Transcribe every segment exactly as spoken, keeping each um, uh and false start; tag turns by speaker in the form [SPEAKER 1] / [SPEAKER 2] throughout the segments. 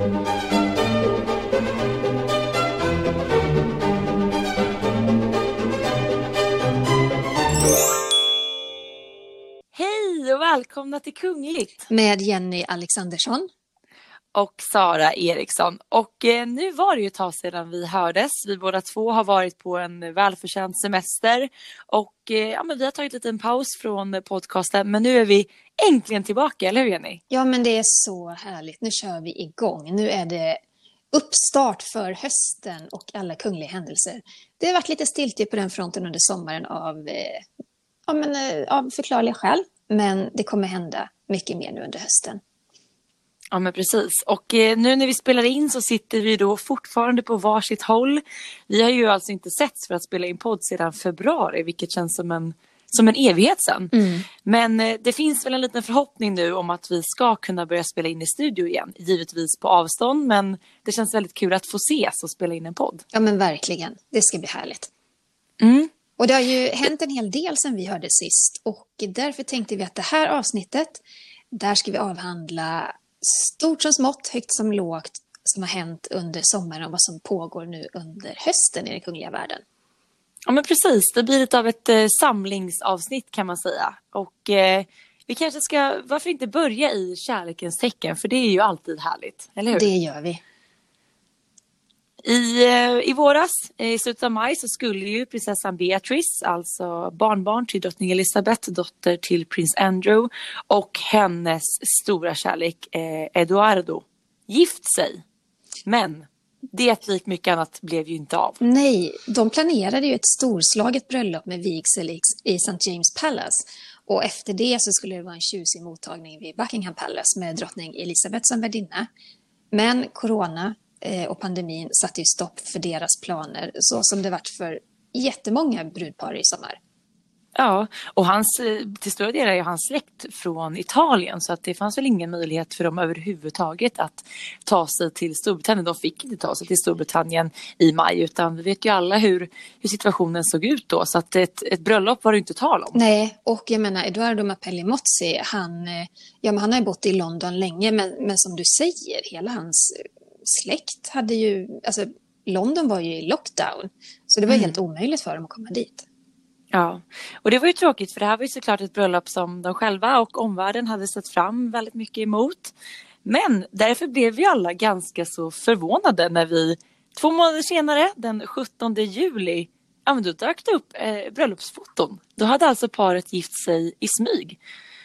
[SPEAKER 1] Hej och välkomna till Kungligt.
[SPEAKER 2] Med Jenny Alexandersson.
[SPEAKER 1] Och Sara Eriksson. Och eh, nu var det ju ett tag sedan vi hördes. Vi båda två har varit på en välförtjänt semester. Och eh, ja, men vi har tagit lite en paus från podcasten. Men nu är vi äntligen tillbaka, eller hur Jenny?
[SPEAKER 2] Ja, men det är så härligt. Nu kör vi igång. Nu är det uppstart för hösten och alla kungliga händelser. Det har varit lite stiltje på den fronten under sommaren av, eh, ja, men, eh, av förklarliga skäl. Men det kommer hända mycket mer nu under hösten.
[SPEAKER 1] Ja, men precis. Och eh, nu när vi spelar in så sitter vi då fortfarande på varsitt håll. Vi har ju alltså inte setts för att spela in podd sedan februari, vilket känns som en, som en evighet sedan. Mm. Men eh, det finns väl en liten förhoppning nu om att vi ska kunna börja spela in i studio igen. Givetvis på avstånd, men det känns väldigt kul att få ses och spela in en podd.
[SPEAKER 2] Ja, men verkligen. Det ska bli härligt.
[SPEAKER 1] Mm.
[SPEAKER 2] Och det har ju hänt en hel del sedan vi hörde sist. Och därför tänkte vi att det här avsnittet, där ska vi avhandla stort som smått, högt som lågt, som har hänt under sommaren och vad som pågår nu under hösten i den kungliga världen.
[SPEAKER 1] Ja, men precis. Det blir lite av ett eh, samlingsavsnitt kan man säga. Och eh, vi kanske ska, varför inte börja i kärlekens tecken? För det är ju alltid härligt, eller hur?
[SPEAKER 2] Det gör vi.
[SPEAKER 1] I, I våras, i slutet av maj, så skulle ju prinsessan Beatrice, alltså barnbarn till drottning Elizabeth, dotter till prins Andrew, och hennes stora kärlek eh, Eduardo gift sig. Men det likt mycket annat blev ju inte av.
[SPEAKER 2] Nej, de planerade ju ett storslaget bröllop med vigsel i Saint James Palace. Och efter det så skulle det vara en tjusig mottagning vid Buckingham Palace med drottning Elizabeth som värdinna. Men corona och pandemin satte ju stopp för deras planer, så som det varit för jättemånga brudpar i sommar.
[SPEAKER 1] Ja, och hans, till stora delar är hans släkt från Italien, så att det fanns väl ingen möjlighet för dem överhuvudtaget att ta sig till Storbritannien. De fick inte ta sig till Storbritannien i maj, utan vi vet ju alla hur, hur situationen såg ut då, så att ett, ett bröllop var det inte tal om.
[SPEAKER 2] Nej, och jag menar Edoardo Mapelli Mozzi, han, ja, men han har ju bott i London länge, men, men som du säger, hela hans släkt hade ju, alltså London var ju i lockdown, så det var mm. helt omöjligt för dem att komma dit.
[SPEAKER 1] Ja, och det var ju tråkigt, för det här var ju såklart ett bröllop som de själva och omvärlden hade sett fram väldigt mycket emot. Men därför blev vi alla ganska så förvånade när vi två månader senare, den sjuttonde juli, ja, men då dök det upp eh, bröllopsfoton. Då hade alltså paret gift sig i smyg.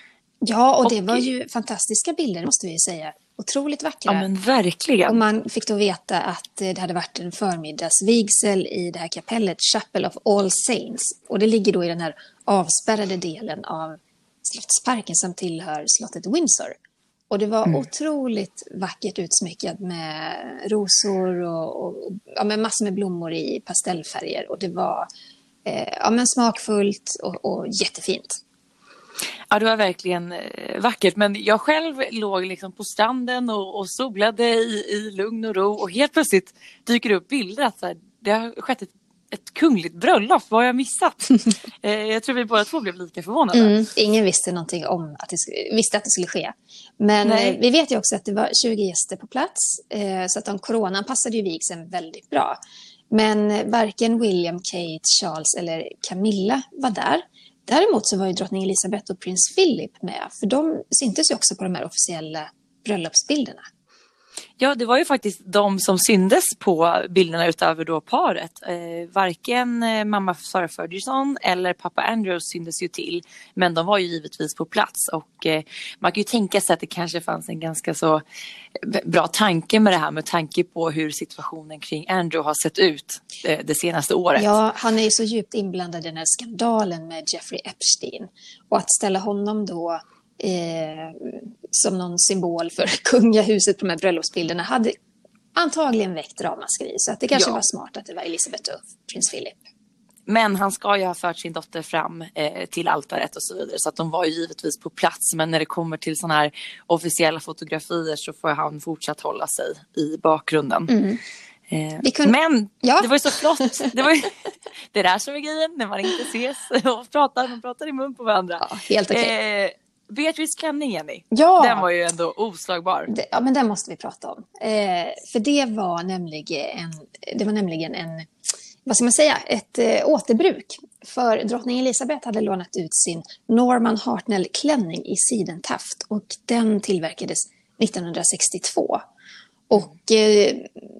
[SPEAKER 2] Ja, och det och, var ju fantastiska bilder, måste vi säga. Otroligt vackra.
[SPEAKER 1] Ja, men verkligen.
[SPEAKER 2] Och man fick då veta att det hade varit en förmiddagsvigsel i det här kapellet, Chapel of All Saints. Och det ligger då i den här avspärrade delen av slottsparken som tillhör slottet Windsor. Och det var mm. otroligt vackert utsmyckat med rosor och, och ja, med massor med blommor i pastellfärger. Och det var eh, ja, men smakfullt och, och jättefint.
[SPEAKER 1] Ja, det var verkligen eh, vackert, men jag själv låg liksom på stranden och, och solade i, i lugn och ro, och helt plötsligt dyker det upp bilder att så här, det har skett ett, ett kungligt bröllop. Vad har jag missat? eh, jag tror vi båda två blev lika förvånade.
[SPEAKER 2] Mm, ingen visste någonting om att det, visste att det skulle ske. Men eh, vi vet ju också att det var tjugo gäster på plats, eh, så att de coronan passade ju vigseln väldigt bra. Men eh, varken William, Kate, Charles eller Camilla var där. Däremot så var ju drottning Elizabeth och prins Philip med, för de syntes ju också på de här officiella bröllopsbilderna.
[SPEAKER 1] Ja, det var ju faktiskt de som syndes på bilderna utöver då paret. Eh, varken eh, mamma Sarah Ferguson eller pappa Andrew syndes ju till, men de var ju givetvis på plats. Och eh, man kan ju tänka sig att det kanske fanns en ganska så bra tanke med det här, med tanke på hur situationen kring Andrew har sett ut eh, det senaste året.
[SPEAKER 2] Ja, han är ju så djupt inblandad i den här skandalen med Jeffrey Epstein. Och att ställa honom då Eh, som någon symbol för kungahuset på de här bröllopsbilderna hade antagligen väckt ramaskri, så att det kanske ja. var smart att det var Elizabeth och prins Philip.
[SPEAKER 1] Men han ska ju ha fört sin dotter fram eh, till altaret och så vidare, så att de var ju givetvis på plats. Men när det kommer till såna här officiella fotografier så får han fortsatt hålla sig i bakgrunden. Mm. Eh, kunde... Men ja. det var ju så flott. Det var ju det där som är grejen när man inte ses och pratar, man pratar i mun på varandra.
[SPEAKER 2] Ja, helt okej. Okay.
[SPEAKER 1] Eh, Beatrice klänning, Jenny.
[SPEAKER 2] Ja.
[SPEAKER 1] Den var ju ändå oslagbar.
[SPEAKER 2] Det, ja, men den måste vi prata om. Eh, för det var nämligen en, det var nämligen en, vad ska man säga, ett eh, återbruk. För drottning Elizabeth hade lånat ut sin Norman Hartnell-klänning i sidentäft. Och den tillverkades nittonhundrasextiotvå. Och eh,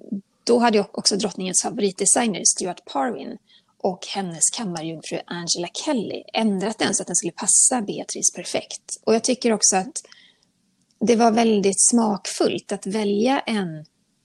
[SPEAKER 2] då hade också drottningens favoritdesigner Stuart Parwin och hennes kammarjungfru Angela Kelly ändrat den så att den skulle passa Beatrice perfekt. Och jag tycker också att det var väldigt smakfullt att välja en,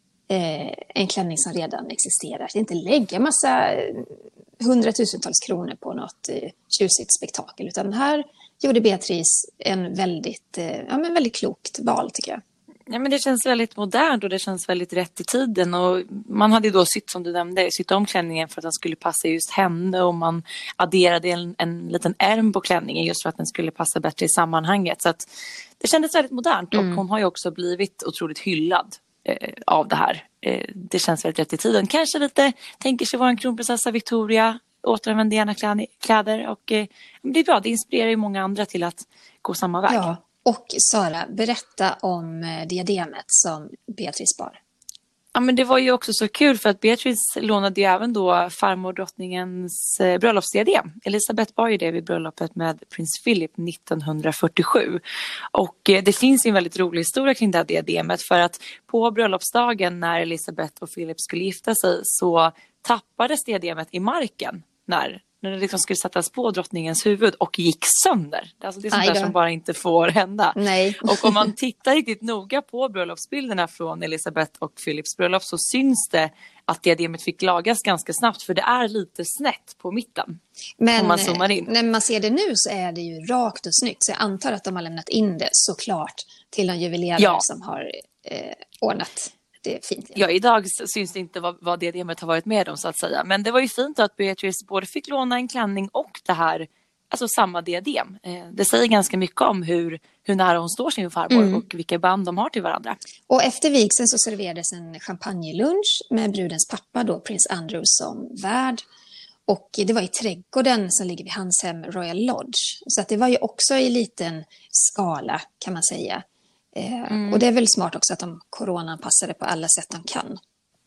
[SPEAKER 2] eh, en klänning som redan existerar. Att inte lägga massa hundratusentals kronor på något eh, tjusigt spektakel. Utan här gjorde Beatrice en väldigt, eh, ja, men väldigt klokt val, tycker jag.
[SPEAKER 1] Ja, men det känns väldigt modernt och det känns väldigt rätt i tiden. Och man hade ju då sytt, som du nämnde, sytt om klänningen för att den skulle passa just henne. Och man adderade en, en liten ärm på klänningen just för att den skulle passa bättre i sammanhanget. Så att det kändes väldigt modernt. Mm. Och hon har ju också blivit otroligt hyllad eh, av det här. Eh, det känns väldigt rätt i tiden. Kanske lite, tänker sig vara en kronprinsessa Victoria. Återanvänder gärna kläder. Och eh, det är bra, det inspirerar ju många andra till att gå samma väg.
[SPEAKER 2] Ja. Och Sara, berätta om diademet som Beatrice bar.
[SPEAKER 1] Ja, men det var ju också så kul för att Beatrice lånade ju även då farmor drottningens bröllopsdiadem. Elisabeth bar ju det vid bröllopet med prins Philip nittonhundrafyrtiosju. Och det finns ju en väldigt rolig historia kring det här diademet för att på bröllopsdagen när Elisabeth och Philip skulle gifta sig så tappades diademet i marken när när det liksom skulle sättas på drottningens huvud och gick sönder. Alltså det är sånt där som bara inte får hända.
[SPEAKER 2] Nej.
[SPEAKER 1] Och om man tittar riktigt noga på bröllopsbilderna från Elisabeth och Philips bröllop så syns det att diademet fick lagas ganska snabbt för det är lite snett på mitten.
[SPEAKER 2] Men
[SPEAKER 1] om man zoomar in.
[SPEAKER 2] När man ser det nu så är det ju rakt och snyggt. Så jag antar att de har lämnat in det såklart till en juvelerare ja. som har eh, ordnat. Det är fint.
[SPEAKER 1] Ja. ja, idag syns det inte vad, vad diademet har varit med om så att säga. Men det var ju fint att Beatrice både fick låna en klänning och det här, alltså samma diadem. Eh, det säger ganska mycket om hur, hur nära hon står sin farmor mm. och vilka band de har till varandra.
[SPEAKER 2] Och efter vigseln så serverades en champagnelunch med brudens pappa då, prins Andrew som värd. Och det var i trädgården som ligger vid hans hem, Royal Lodge. Så att det var ju också i liten skala kan man säga. Mm. Och det är väl smart också att de coronaanpassade på alla sätt de kan.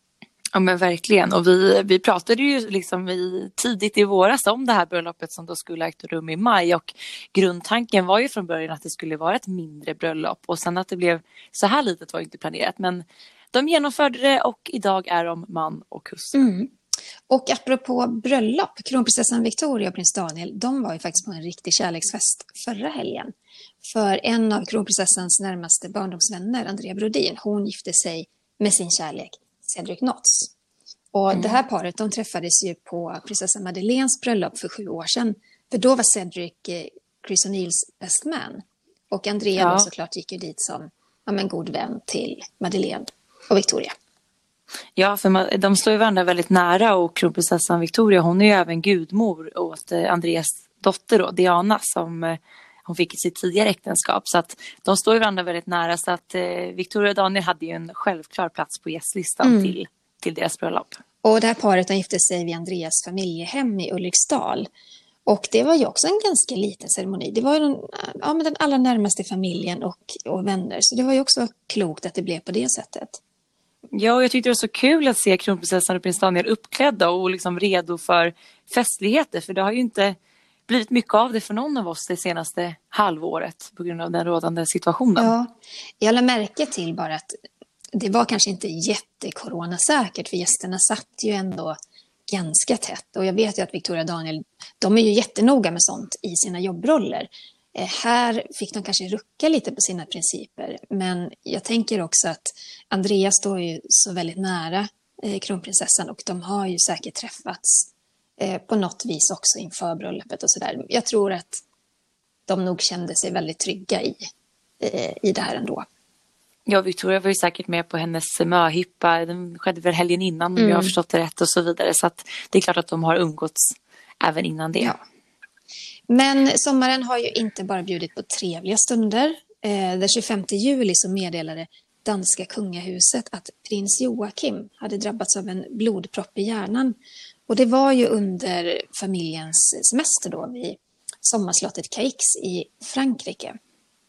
[SPEAKER 1] Ja men verkligen. Och vi, vi pratade ju liksom i, tidigt i våras om det här bröllopet som då skulle ägt rum i maj. Och grundtanken var ju från början att det skulle vara ett mindre bröllop. Och sen att det blev så här litet var inte planerat. Men de genomförde det och idag är de man och hustru.
[SPEAKER 2] Mm. Och apropå bröllop, kronprinsessan Victoria och prins Daniel, de var ju faktiskt på en riktig kärleksfest förra helgen. För en av kronprinsessans närmaste barndomsvänner, Andrea Brodin, hon gifte sig med sin kärlek, Cedric Knotts. Och mm. det här paret, de träffades ju på prinsessa Madeleines bröllop för sju år sedan. För då var Cedric eh, Chris O'Neills best man. Och Andrea ja. då såklart gick ju dit som ja, en god vän till Madeleine och Victoria.
[SPEAKER 1] Ja, för man, de står ju varandra väldigt nära och kronprinsessan Victoria, hon är ju även gudmor åt eh, Andreas dotter då, Diana, som eh, hon fick i sitt tidigare äktenskap. Så att de står ju varandra väldigt nära så att eh, Victoria och Daniel hade ju en självklar plats på gästlistan mm. till, till deras bröllop.
[SPEAKER 2] Och det här paret gifte sig vid Andreas familjehem i Ulriksdal. Och det var ju också en ganska liten ceremoni. Det var ju den, ja, men den allra närmaste familjen och, och vänner. Så det var ju också klokt att det blev på det sättet.
[SPEAKER 1] Ja, och jag tyckte det var så kul att se kronprinsessan och prins Daniel uppklädda och liksom redo för festligheter. För det har ju inte blivit mycket av det för någon av oss det senaste halvåret på grund av den rådande situationen.
[SPEAKER 2] Ja, jag lade märke till bara att det var kanske inte jättekoronasäkert för gästerna satt ju ändå ganska tätt. Och jag vet ju att Victoria och Daniel, de är ju jättenoga med sånt i sina jobbroller. Eh, här fick de kanske rucka lite på sina principer. Men jag tänker också att Andrea står ju så väldigt nära eh, kronprinsessan och de har ju säkert träffats eh, på något vis också inför bröllopet och sådär. Jag tror att de nog kände sig väldigt trygga i, eh, i det här ändå.
[SPEAKER 1] Ja, Victoria var ju säkert med på hennes möhippa. Den skedde väl helgen innan om mm. jag har förstått det rätt och så vidare. Så att det är klart att de har umgåtts även innan det. Ja.
[SPEAKER 2] Men sommaren har ju inte bara bjudit på trevliga stunder. Eh, den tjugofemte juli så meddelade danska kungahuset att prins Joachim hade drabbats av en blodpropp i hjärnan. Och det var ju under familjens semester då vid sommarslottet Caix i Frankrike.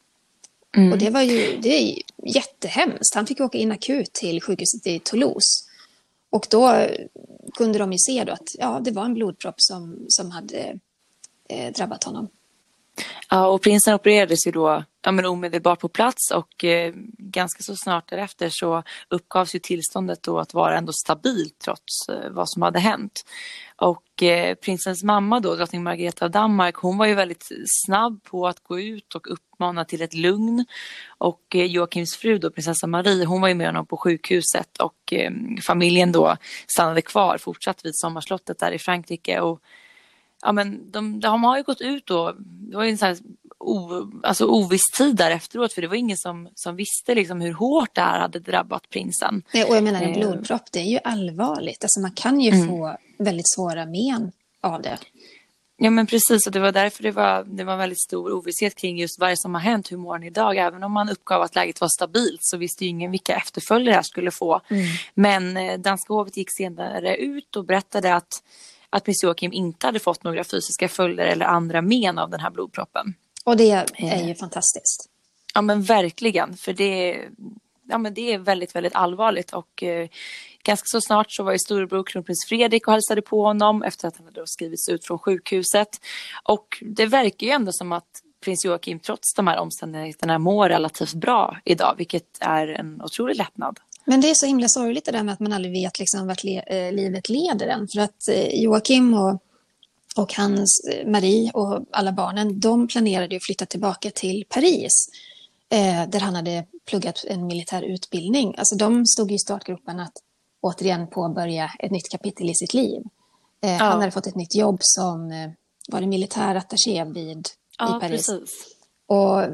[SPEAKER 2] Och det var ju det är ju jättehemskt. Han fick åka in akut till sjukhuset i Toulouse. Och då kunde de ju se då att ja, det var en blodpropp som, som hade eh, drabbat honom.
[SPEAKER 1] Ja, och prinsen opererades ju då ja, men omedelbart på plats och eh, ganska så snart därefter så uppgavs ju tillståndet då att vara ändå stabilt trots eh, vad som hade hänt. Och eh, prinsens mamma då, drottning Margareta av Danmark, hon var ju väldigt snabb på att gå ut och uppmana till ett lugn. Och eh, Joakims fru då, prinsessa Marie, hon var ju med honom på sjukhuset och eh, familjen då stannade kvar fortsatt vid sommarslottet där i Frankrike. Och ja, men de, de har ju gått ut då, det var ju en sån här o, alltså oviss tid där efteråt, för det var ingen som, som visste liksom hur hårt det här hade drabbat prinsen.
[SPEAKER 2] Nej, och jag menar en blodpropp, det är ju allvarligt. Alltså man kan ju mm. få väldigt svåra men av det.
[SPEAKER 1] Ja men precis, och det var därför det var, det var väldigt stor ovisshet kring just vad som har hänt, hur mår han idag. Även om man uppgav att läget var stabilt så visste ju ingen vilka efterföljder det här skulle få. Mm. Men eh, danska hovet gick senare ut och berättade att att prins Joakim inte hade fått några fysiska följder eller andra men av den här blodproppen.
[SPEAKER 2] Och det är ju fantastiskt.
[SPEAKER 1] Ja men verkligen, för det, ja, men det är väldigt, väldigt allvarligt. Och eh, ganska så snart så var ju storebror kronprins Fredrik och hälsade på honom efter att han hade skrivits ut från sjukhuset. Och det verkar ju ändå som att prins Joakim trots de här omständigheterna mår relativt bra idag, vilket är en otrolig lättnad.
[SPEAKER 2] Men det är så himla sorgligt det där med att man aldrig vet liksom vart le- eh, livet leder en. För att eh, Joakim och, och hans eh, Marie och alla barnen, de planerade att flytta tillbaka till Paris. Eh, där han hade pluggat en militär utbildning. Alltså de stod i startgruppen att återigen påbörja ett nytt kapitel i sitt liv. Eh, ja. Han hade fått ett nytt jobb som eh, var det militärattaché vid
[SPEAKER 1] ja,
[SPEAKER 2] i Paris.
[SPEAKER 1] Precis.
[SPEAKER 2] Och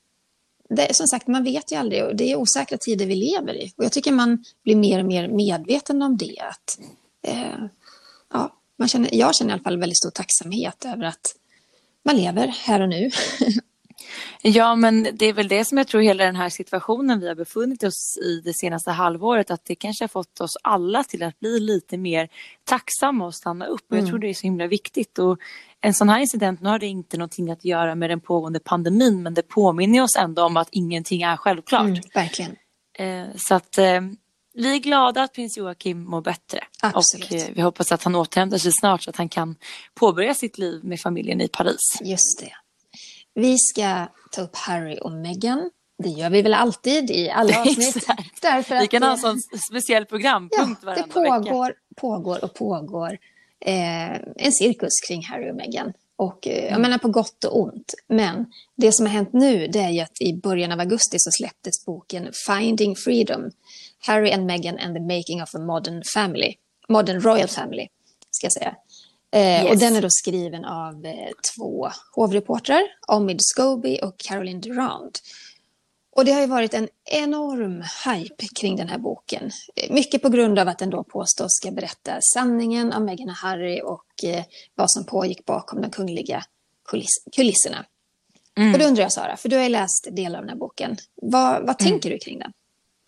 [SPEAKER 2] det, som sagt, man vet ju aldrig, och det är osäkra tider vi lever i. Och jag tycker man blir mer och mer medveten om det. Att, eh, ja, man känner, jag känner i alla fall väldigt stor tacksamhet över att man lever här och nu.
[SPEAKER 1] Ja, men det är väl det som jag tror hela den här situationen vi har befunnit oss i det senaste halvåret, att det kanske har fått oss alla till att bli lite mer tacksamma och stanna upp. Och jag mm. tror det är så himla viktigt. Och en sån här incident, nu har det inte någonting att göra med den pågående pandemin, men det påminner oss ändå om att ingenting är självklart. Mm,
[SPEAKER 2] verkligen.
[SPEAKER 1] Eh, så att eh, vi är glada att prins Joakim mår bättre.
[SPEAKER 2] Absolut.
[SPEAKER 1] Och eh, vi hoppas att han återhämtar sig snart så att han kan påbörja sitt liv med familjen i Paris.
[SPEAKER 2] Just det. Vi ska ta upp Harry och Meghan. Det gör vi väl alltid i alla avsnitt.
[SPEAKER 1] Därför att vi kan ha en sån speciell programpunkt
[SPEAKER 2] ja, varenda det pågår, vecka. pågår och pågår eh, en cirkus kring Harry och Meghan. Och eh, mm. jag menar på gott och ont. Men det som har hänt nu, det är ju att i början av augusti så släpptes boken Finding Freedom. Harry and Meghan and the Making of a Modern Family. Modern Royal Family, ska jag säga. Eh, yes. Och den är då skriven av eh, två hovreportrar, Omid Scobie och Caroline Durand. Och det har ju varit en enorm hype kring den här boken. Eh, mycket på grund av att den då påstås ska berätta sanningen om Meghan och Harry och eh, vad som pågick bakom de kungliga kuliss- kulisserna. Mm. Och då undrar jag, Sara, för du har ju läst delar av den här boken. Vad, vad mm. tänker du kring den?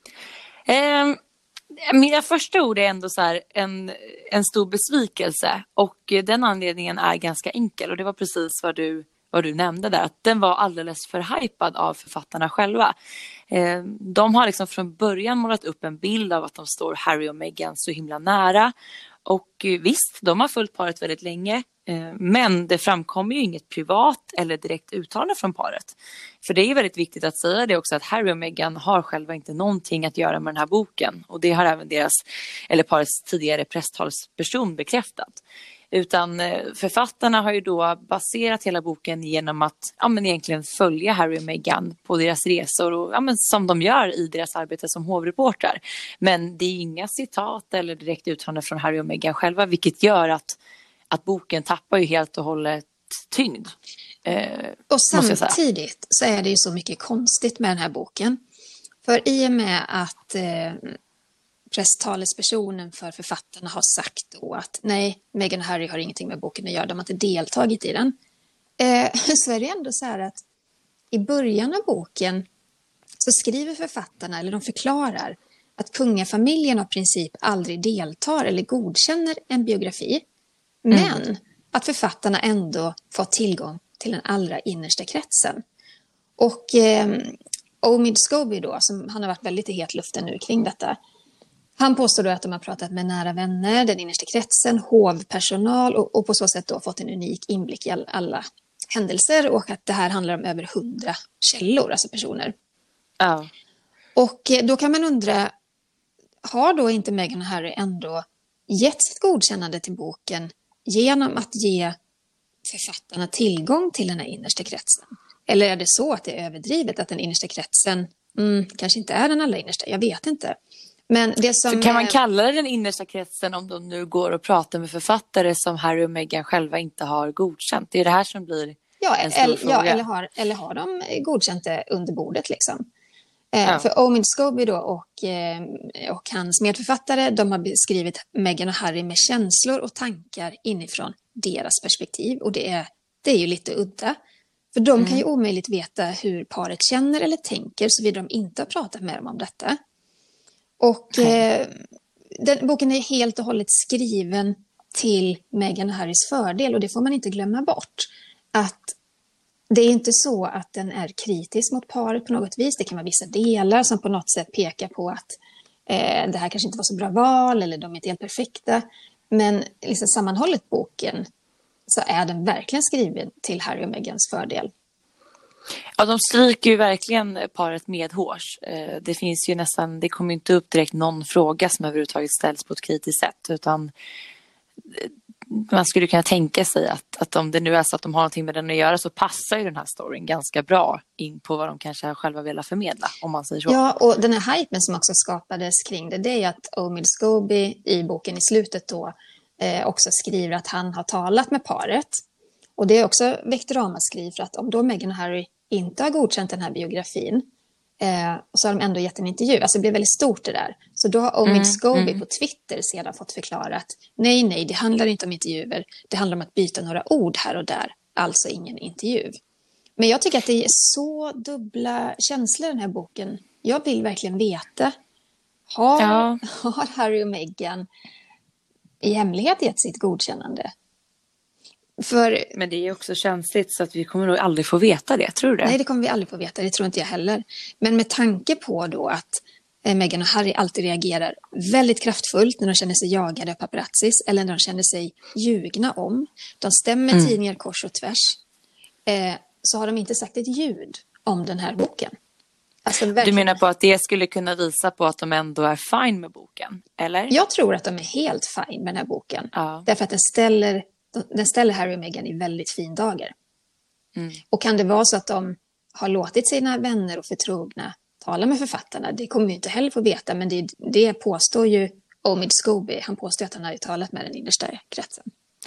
[SPEAKER 1] Um... Mina första ord är ändå så här en, en stor besvikelse, och den anledningen är ganska enkel, och det var precis vad du, vad du nämnde där, att den var alldeles för hypad av författarna själva. Eh, de har liksom från början målat upp en bild av att de står Harry och Meghan så himla nära, och visst, de har följt paret väldigt länge, eh, men det framkommer ju inget privat eller direkt uttalande från paret. För det är ju väldigt viktigt att säga det också, att Harry och Meghan har själva inte någonting att göra med den här boken. Och det har även deras, eller parets tidigare presstalsperson bekräftat. Utan författarna har ju då baserat hela boken genom att ja, men egentligen följa Harry och Meghan på deras resor, och, ja, men som de gör i deras arbete som hovreportrar. Men det är inga citat eller direkt uttalanden från Harry och Meghan själva, vilket gör att, att boken tappar ju helt och hållet tyngd. Eh,
[SPEAKER 2] och samtidigt så är det ju så mycket konstigt med den här boken. För i och med att eh, presstalespersonen för författarna har sagt då att nej, Meghan och Harry har ingenting med boken att göra, de har inte deltagit i den. Eh, så är det ändå så här att i början av boken så skriver författarna, eller de förklarar, att kungafamiljen av princip aldrig deltar eller godkänner en biografi. Men mm. att författarna ändå får tillgång till den allra innersta kretsen. Och eh, Omid Scobie då, som han har varit väldigt i hetluften nu kring detta. Han påstår då att de har pratat med nära vänner, den innersta kretsen, hovpersonal och, och på så sätt då fått en unik inblick i all, alla händelser och att det här handlar om över hundra källor, alltså personer.
[SPEAKER 1] Ja.
[SPEAKER 2] Och då kan man undra, har då inte Meghan och Harry ändå gett sitt godkännande till boken genom att ge författarna tillgång till den här innersta kretsen? Eller är det så att det är överdrivet att den innersta kretsen mm, kanske inte är den allra innersta? Jag vet inte. Men det som
[SPEAKER 1] Så kan man
[SPEAKER 2] är...
[SPEAKER 1] kalla det den innersta kretsen om de nu går och pratar med författare som Harry och Meghan själva inte har godkänt? Det är det här som blir
[SPEAKER 2] ja,
[SPEAKER 1] en stor
[SPEAKER 2] eller,
[SPEAKER 1] fråga.
[SPEAKER 2] Ja, eller har, eller har de godkänt det under bordet liksom? Eh,
[SPEAKER 1] Ja.
[SPEAKER 2] För Omid Scobie då och, eh, och hans medförfattare, de har beskrivit Meghan och Harry med känslor och tankar inifrån deras perspektiv. Och det är, det är ju lite udda. För de
[SPEAKER 1] Mm.
[SPEAKER 2] kan ju omöjligt veta hur paret känner eller tänker såvida de inte har pratat med dem om detta. Och eh, den, boken är helt och hållet skriven till Meghan och Harrys fördel och det får man inte glömma bort. Att det är inte så att den är kritisk mot paret på något vis. Det kan vara vissa delar som på något sätt pekar på att eh, det här kanske inte var så bra val eller de är inte helt perfekta. Men liksom sammanhållet boken så är den verkligen skriven till Harry och Meghans fördel.
[SPEAKER 1] Ja, de stryker ju verkligen paret medhårs. Det finns ju nästan, det kommer inte upp direkt någon fråga som överhuvudtaget ställs på ett kritiskt sätt, utan man skulle kunna tänka sig att, att om det nu är så att de har någonting med den att göra så passar ju den här storyn ganska bra in på vad de kanske själva vill förmedla, om man säger så.
[SPEAKER 2] Ja, och den här hypen som också skapades kring det, det är att Omid Scobie i boken i slutet då eh, också skriver att han har talat med paret. Och det är också väckt ramaskri för att om då Meghan och Harry inte har godkänt den här biografin eh, så har de ändå gett en intervju. Alltså det blev väldigt stort det där. Så då har Omid
[SPEAKER 1] Mm,
[SPEAKER 2] Scobie
[SPEAKER 1] mm.
[SPEAKER 2] på Twitter sedan fått förklara att nej, nej, det handlar inte om intervjuer. Det handlar om att byta några ord här och där. Alltså ingen intervju. Men jag tycker att det är så dubbla känslor i den här boken. Jag vill verkligen veta. Har,
[SPEAKER 1] Ja.
[SPEAKER 2] har Harry och Meghan i hemlighet gett sitt godkännande? För,
[SPEAKER 1] Men det är också känsligt så att vi kommer nog aldrig få veta det, tror du det?
[SPEAKER 2] nej, det kommer vi aldrig få veta, det tror inte jag heller. Men med tanke på då att eh, Meghan och Harry alltid reagerar väldigt kraftfullt när de känner sig jagade av paparazzis eller när de känner sig ljugna om. De stämmer
[SPEAKER 1] Mm.
[SPEAKER 2] tidningar kors och tvärs. Eh, så har de inte sagt ett ljud om den här boken. Alltså,
[SPEAKER 1] Du
[SPEAKER 2] verkligen.
[SPEAKER 1] menar på att det skulle kunna visa på att de ändå är fine med boken, eller?
[SPEAKER 2] Jag tror att de är helt fine med den här boken.
[SPEAKER 1] Ja.
[SPEAKER 2] Därför att den ställer, den ställer Harry och Meghan i väldigt fin dager.
[SPEAKER 1] Mm.
[SPEAKER 2] Och kan det vara så att de har låtit sina vänner och förtrogna tala med författarna? Det kommer vi inte heller få veta, men det, det påstår ju Omid Scobie. Han påstår att han har talat med den innersta kretsen.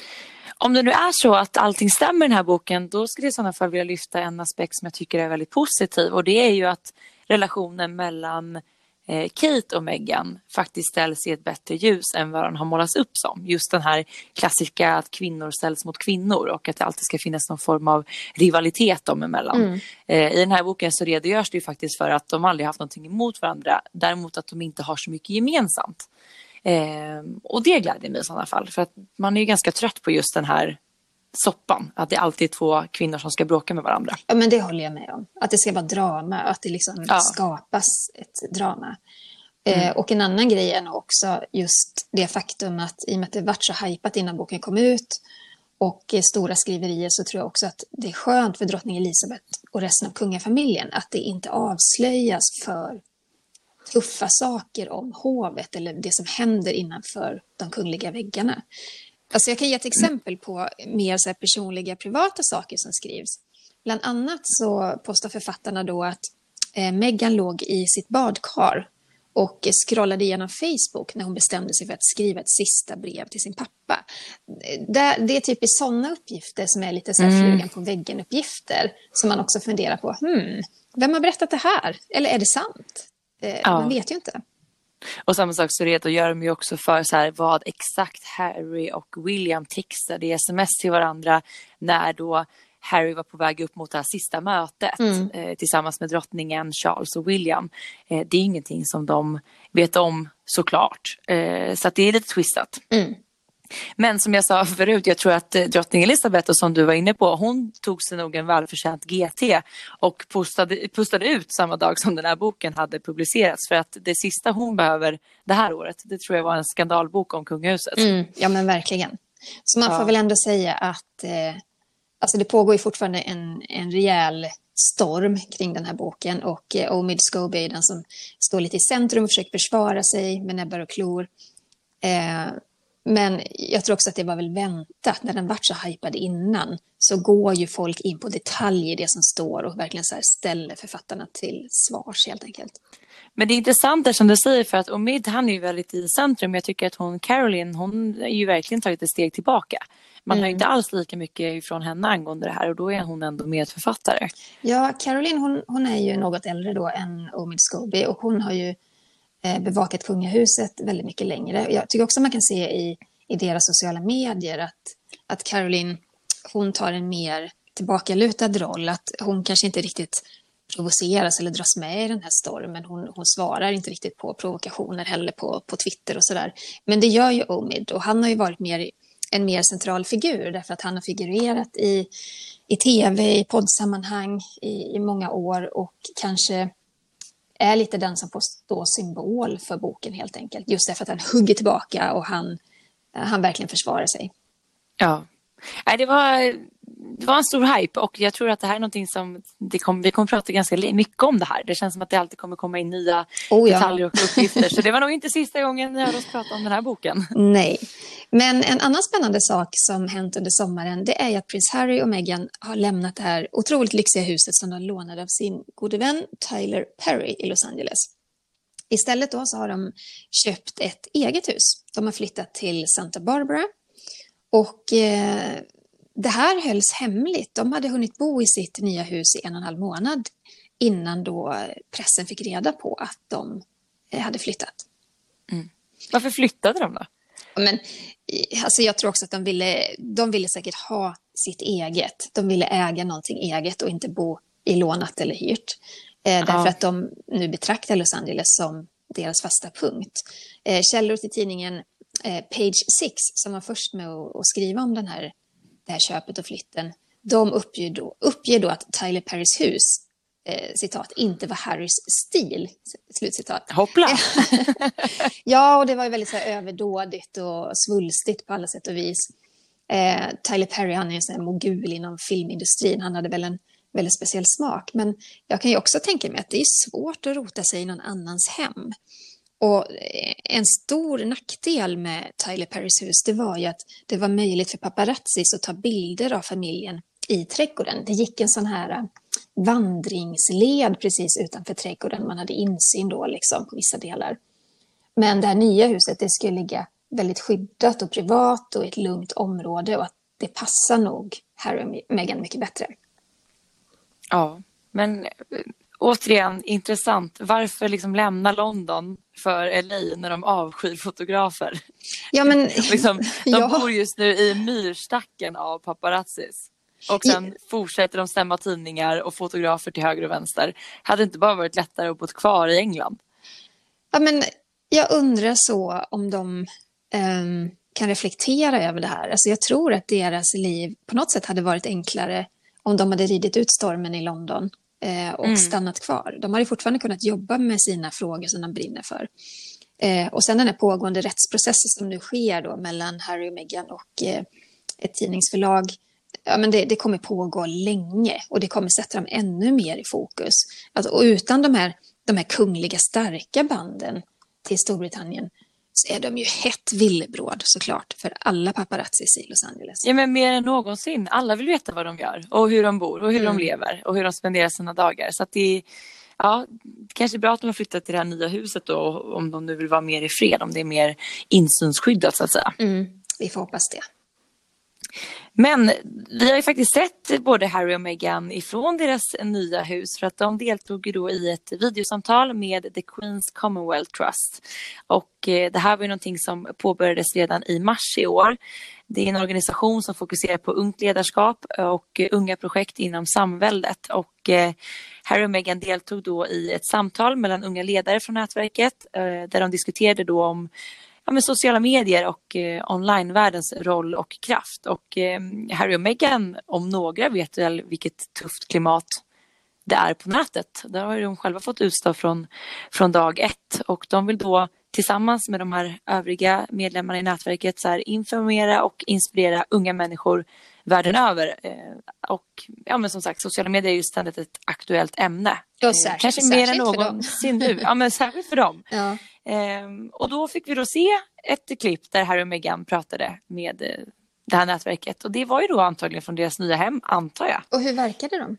[SPEAKER 1] Om det nu är så att allting stämmer i den här boken, då skulle jag i sådana fall vilja lyfta en aspekt som jag tycker är väldigt positiv. Och det är ju att relationen mellan eh, Kate och Meghan faktiskt ställs i ett bättre ljus än vad den har målats upp som. Just den här klassiska att kvinnor ställs mot kvinnor och att det alltid ska finnas någon form av rivalitet dem emellan.
[SPEAKER 2] Mm.
[SPEAKER 1] Eh, I den här boken så redogörs det ju faktiskt för att de aldrig haft någonting emot varandra. Däremot att de inte har så mycket gemensamt. Eh, och det gläder mig i sådana fall. För att man är ju ganska trött på just den här soppan. Att det alltid är två kvinnor som ska bråka med varandra.
[SPEAKER 2] Ja, men det håller jag med om. Att det ska vara drama, att det liksom
[SPEAKER 1] Ja.
[SPEAKER 2] skapas ett drama.
[SPEAKER 1] Mm.
[SPEAKER 2] Eh, och en annan grej är nog också just det faktum att i och med att det varit så hypat innan boken kom ut och eh, stora skriverier, så tror jag också att det är skönt för drottning Elizabeth och resten av kungafamiljen att det inte avslöjas för tuffa saker om hovet eller det som händer innanför de kungliga väggarna. Alltså jag kan ge ett exempel på mer så här personliga, privata saker som skrivs. Bland annat så postar författarna då att eh, Meghan låg i sitt badkar och eh, scrollade igenom Facebook när hon bestämde sig för att skriva ett sista brev till sin pappa. Det, det är typ i sådana uppgifter som är lite så här
[SPEAKER 1] Mm.
[SPEAKER 2] flugan på väggen-uppgifter som man också funderar på, hmm, vem har berättat det här? Eller är det sant? Eh,
[SPEAKER 1] Ja.
[SPEAKER 2] Man vet ju inte.
[SPEAKER 1] Och samma sak så redogör de ju också för så här, vad exakt Harry och William textade i sms till varandra när då Harry var på väg upp mot det här sista mötet
[SPEAKER 2] Mm.
[SPEAKER 1] eh, tillsammans med drottningen, Charles och William. Eh, det är ingenting som de vet om såklart. Eh, så att det är lite twistat.
[SPEAKER 2] Mm.
[SPEAKER 1] Men som jag sa förut, jag tror att eh, drottning Elizabeth, och som du var inne på, hon tog sig nog en välförtjänt G T och pustade, pustade ut samma dag som den här boken hade publicerats. För att det sista hon behöver det här året, det tror jag var en skandalbok om kungahuset.
[SPEAKER 2] Mm, ja men verkligen. Så man
[SPEAKER 1] Ja.
[SPEAKER 2] får väl ändå säga att eh, alltså det pågår ju fortfarande en, en rejäl storm kring den här boken, och eh, Omid Scobie är den som står lite i centrum och försöker försvara sig med näbbar och klor. Eh, men jag tror också att det var väl väntat. När den vart så hypad innan så går ju folk in på detaljer i det som står och verkligen så här ställer författarna till svars helt enkelt.
[SPEAKER 1] Men det är intressant där som du säger, för att Omid, han är ju väldigt i centrum. Jag tycker att hon, Caroline, hon är ju verkligen tagit ett steg tillbaka. Man
[SPEAKER 2] Mm.
[SPEAKER 1] har ju inte alls lika mycket ifrån henne angående det här, och då är hon ändå medförfattare.
[SPEAKER 2] Ja, Caroline hon, hon är ju något äldre då än Omid Scobie, och hon har ju eh, bevakat kungahuset väldigt mycket längre. Jag tycker också man kan se i, i deras sociala medier att, att Caroline, hon tar en mer tillbakalutad roll. Att hon kanske inte riktigt provoceras eller dras med i den här stormen. Hon, hon svarar inte riktigt på provokationer heller på, på Twitter och sådär. Men det gör ju Omid, och han har ju varit mer, en mer central figur därför att han har figurerat i, i tv, i poddsammanhang i, i många år, och kanske är lite den som får stå symbol för boken helt enkelt. Just därför att han hugger tillbaka och han, han verkligen försvarar sig.
[SPEAKER 1] Ja, Nej, det var, det var en stor hype, och jag tror att det här är någonting som det kom, vi kommer prata ganska mycket om det här. Det känns som att det alltid kommer komma in nya
[SPEAKER 2] oh, ja.
[SPEAKER 1] detaljer och uppgifter. Så det var nog inte sista gången ni hörde oss prata om den här boken.
[SPEAKER 2] Nej, men en annan spännande sak som hänt under sommaren, det är att prins Harry och Meghan har lämnat det här otroligt lyxiga huset som de lånade av sin gode vän Tyler Perry i Los Angeles. Istället då så har de köpt ett eget hus. De har flyttat till Santa Barbara. Och eh, det här hölls hemligt. De hade hunnit bo i sitt nya hus i en och en halv månad innan då pressen fick reda på att de eh, hade flyttat.
[SPEAKER 1] Mm. Varför flyttade de då?
[SPEAKER 2] Men, alltså jag tror också att de ville, de ville säkert ha sitt eget. De ville äga någonting eget och inte bo i lånat eller hyrt. Eh, därför
[SPEAKER 1] Ja.
[SPEAKER 2] att de nu betraktar Los Angeles som deras fasta punkt. Eh, källor till tidningen eh, Page Six, som var först med att, att skriva om den här, det här köpet och flytten, de uppger då, uppger då att Tyler Perrys hus eh, citat, inte var Harrys stil, slutcitat.
[SPEAKER 1] Hoppla!
[SPEAKER 2] Ja, och det var ju väldigt så här överdådigt och svulstigt på alla sätt och vis. Eh, Tyler Perry, han är en sån här mogul inom filmindustrin. Han hade väl en väldigt speciell smak. Men jag kan ju också tänka mig att det är svårt att rota sig i någon annans hem. Och en stor nackdel med Tyler Perrys hus, det var ju att det var möjligt för paparazzis att ta bilder av familjen i trädgården. Det gick en sån här vandringsled precis utanför trädgården. Man hade insyn då liksom på vissa delar. Men det här nya huset, det skulle ligga väldigt skyddat och privat och i ett lugnt område, och att det passar nog Harry och Meghan mycket bättre.
[SPEAKER 1] Ja, men återigen intressant. Varför liksom lämna London för L A när de avskyr fotografer?
[SPEAKER 2] Ja, men
[SPEAKER 1] liksom, de
[SPEAKER 2] ja.
[SPEAKER 1] bor just nu i myrstacken av paparazzis. Och sen ja. fortsätter de stämma tidningar och fotografer till höger och vänster. Hade inte bara varit lättare att bo kvar i England?
[SPEAKER 2] Ja, men jag undrar så om de um, kan reflektera över det här. Alltså jag tror att deras liv på något sätt hade varit enklare om de hade ridit ut stormen i London eh, och mm. stannat kvar. De hade fortfarande kunnat jobba med sina frågor som de brinner för. Eh, och sen den här pågående rättsprocessen som nu sker då mellan Harry och Meghan och eh, ett tidningsförlag. Ja, men det, det kommer pågå länge, och det kommer sätta dem ännu mer i fokus. Alltså, och utan de här, de här kungliga starka banden till Storbritannien så är de ju hett villebråd såklart för alla paparazzis i Los Angeles.
[SPEAKER 1] Ja, men mer än någonsin. Alla vill veta vad de gör och hur de bor och hur mm. de lever och hur de spenderar sina dagar. Så att det, ja, det kanske är bra att de har flyttat till det här nya huset då, om de nu vill vara mer i fred, om det är mer insynsskyddat så att säga.
[SPEAKER 2] Mm, vi får hoppas det.
[SPEAKER 1] Men vi har ju faktiskt sett både Harry och Meghan ifrån deras nya hus, för att de deltog ju då i ett videosamtal med The Queen's Commonwealth Trust. Och eh, det här var ju någonting som påbörjades redan i mars i år. Det är en organisation som fokuserar på ungt ledarskap och eh, unga projekt inom samväldet. Och eh, Harry och Meghan deltog då i ett samtal mellan unga ledare från nätverket eh, där de diskuterade då om ja, men sociala medier och eh, onlinevärldens roll och kraft. Och eh, Harry och Meghan, om några, vet väl vilket tufft klimat det är på nätet. Där har de själva fått utstå från, från dag ett. Och de vill då tillsammans med de här övriga medlemmarna i nätverket så här, informera och inspirera unga människor världen över. Eh, och ja, men som sagt, sociala medier är ju ständigt ett aktuellt ämne.
[SPEAKER 2] Ja, särskilt,
[SPEAKER 1] eh, kanske mer än någonsin nu. Ja, men särskilt för dem.
[SPEAKER 2] Ja.
[SPEAKER 1] Eh, och då fick vi då se ett klipp där Harry och Meghan pratade med eh, det här nätverket. Och det var ju då antagligen från deras nya hem, antar jag.
[SPEAKER 2] Och hur verkade de?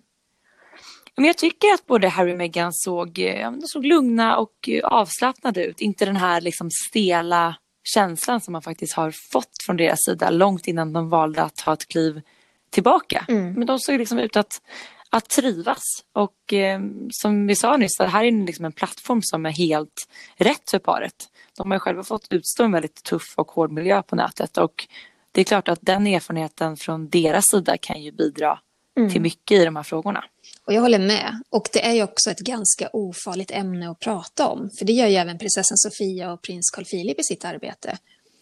[SPEAKER 1] Men jag tycker att både Harry och Meghan såg, ja, de såg lugna och avslappnade ut. Inte den här liksom stela känslan som man faktiskt har fått från deras sida långt innan de valde att ta ett kliv tillbaka. Mm. Men de såg liksom ut att, att trivas. Och eh, som vi sa nyss, det här är liksom en plattform som är helt rätt för paret. De har ju själva fått utstå en väldigt tuff och hård miljö på nätet. Och det är klart att den erfarenheten från deras sida kan ju bidra mm. till mycket i de här frågorna.
[SPEAKER 2] Och jag håller med. Och det är ju också ett ganska ofarligt ämne att prata om. För det gör ju även prinsessan Sofia och prins Carl Philip i sitt arbete.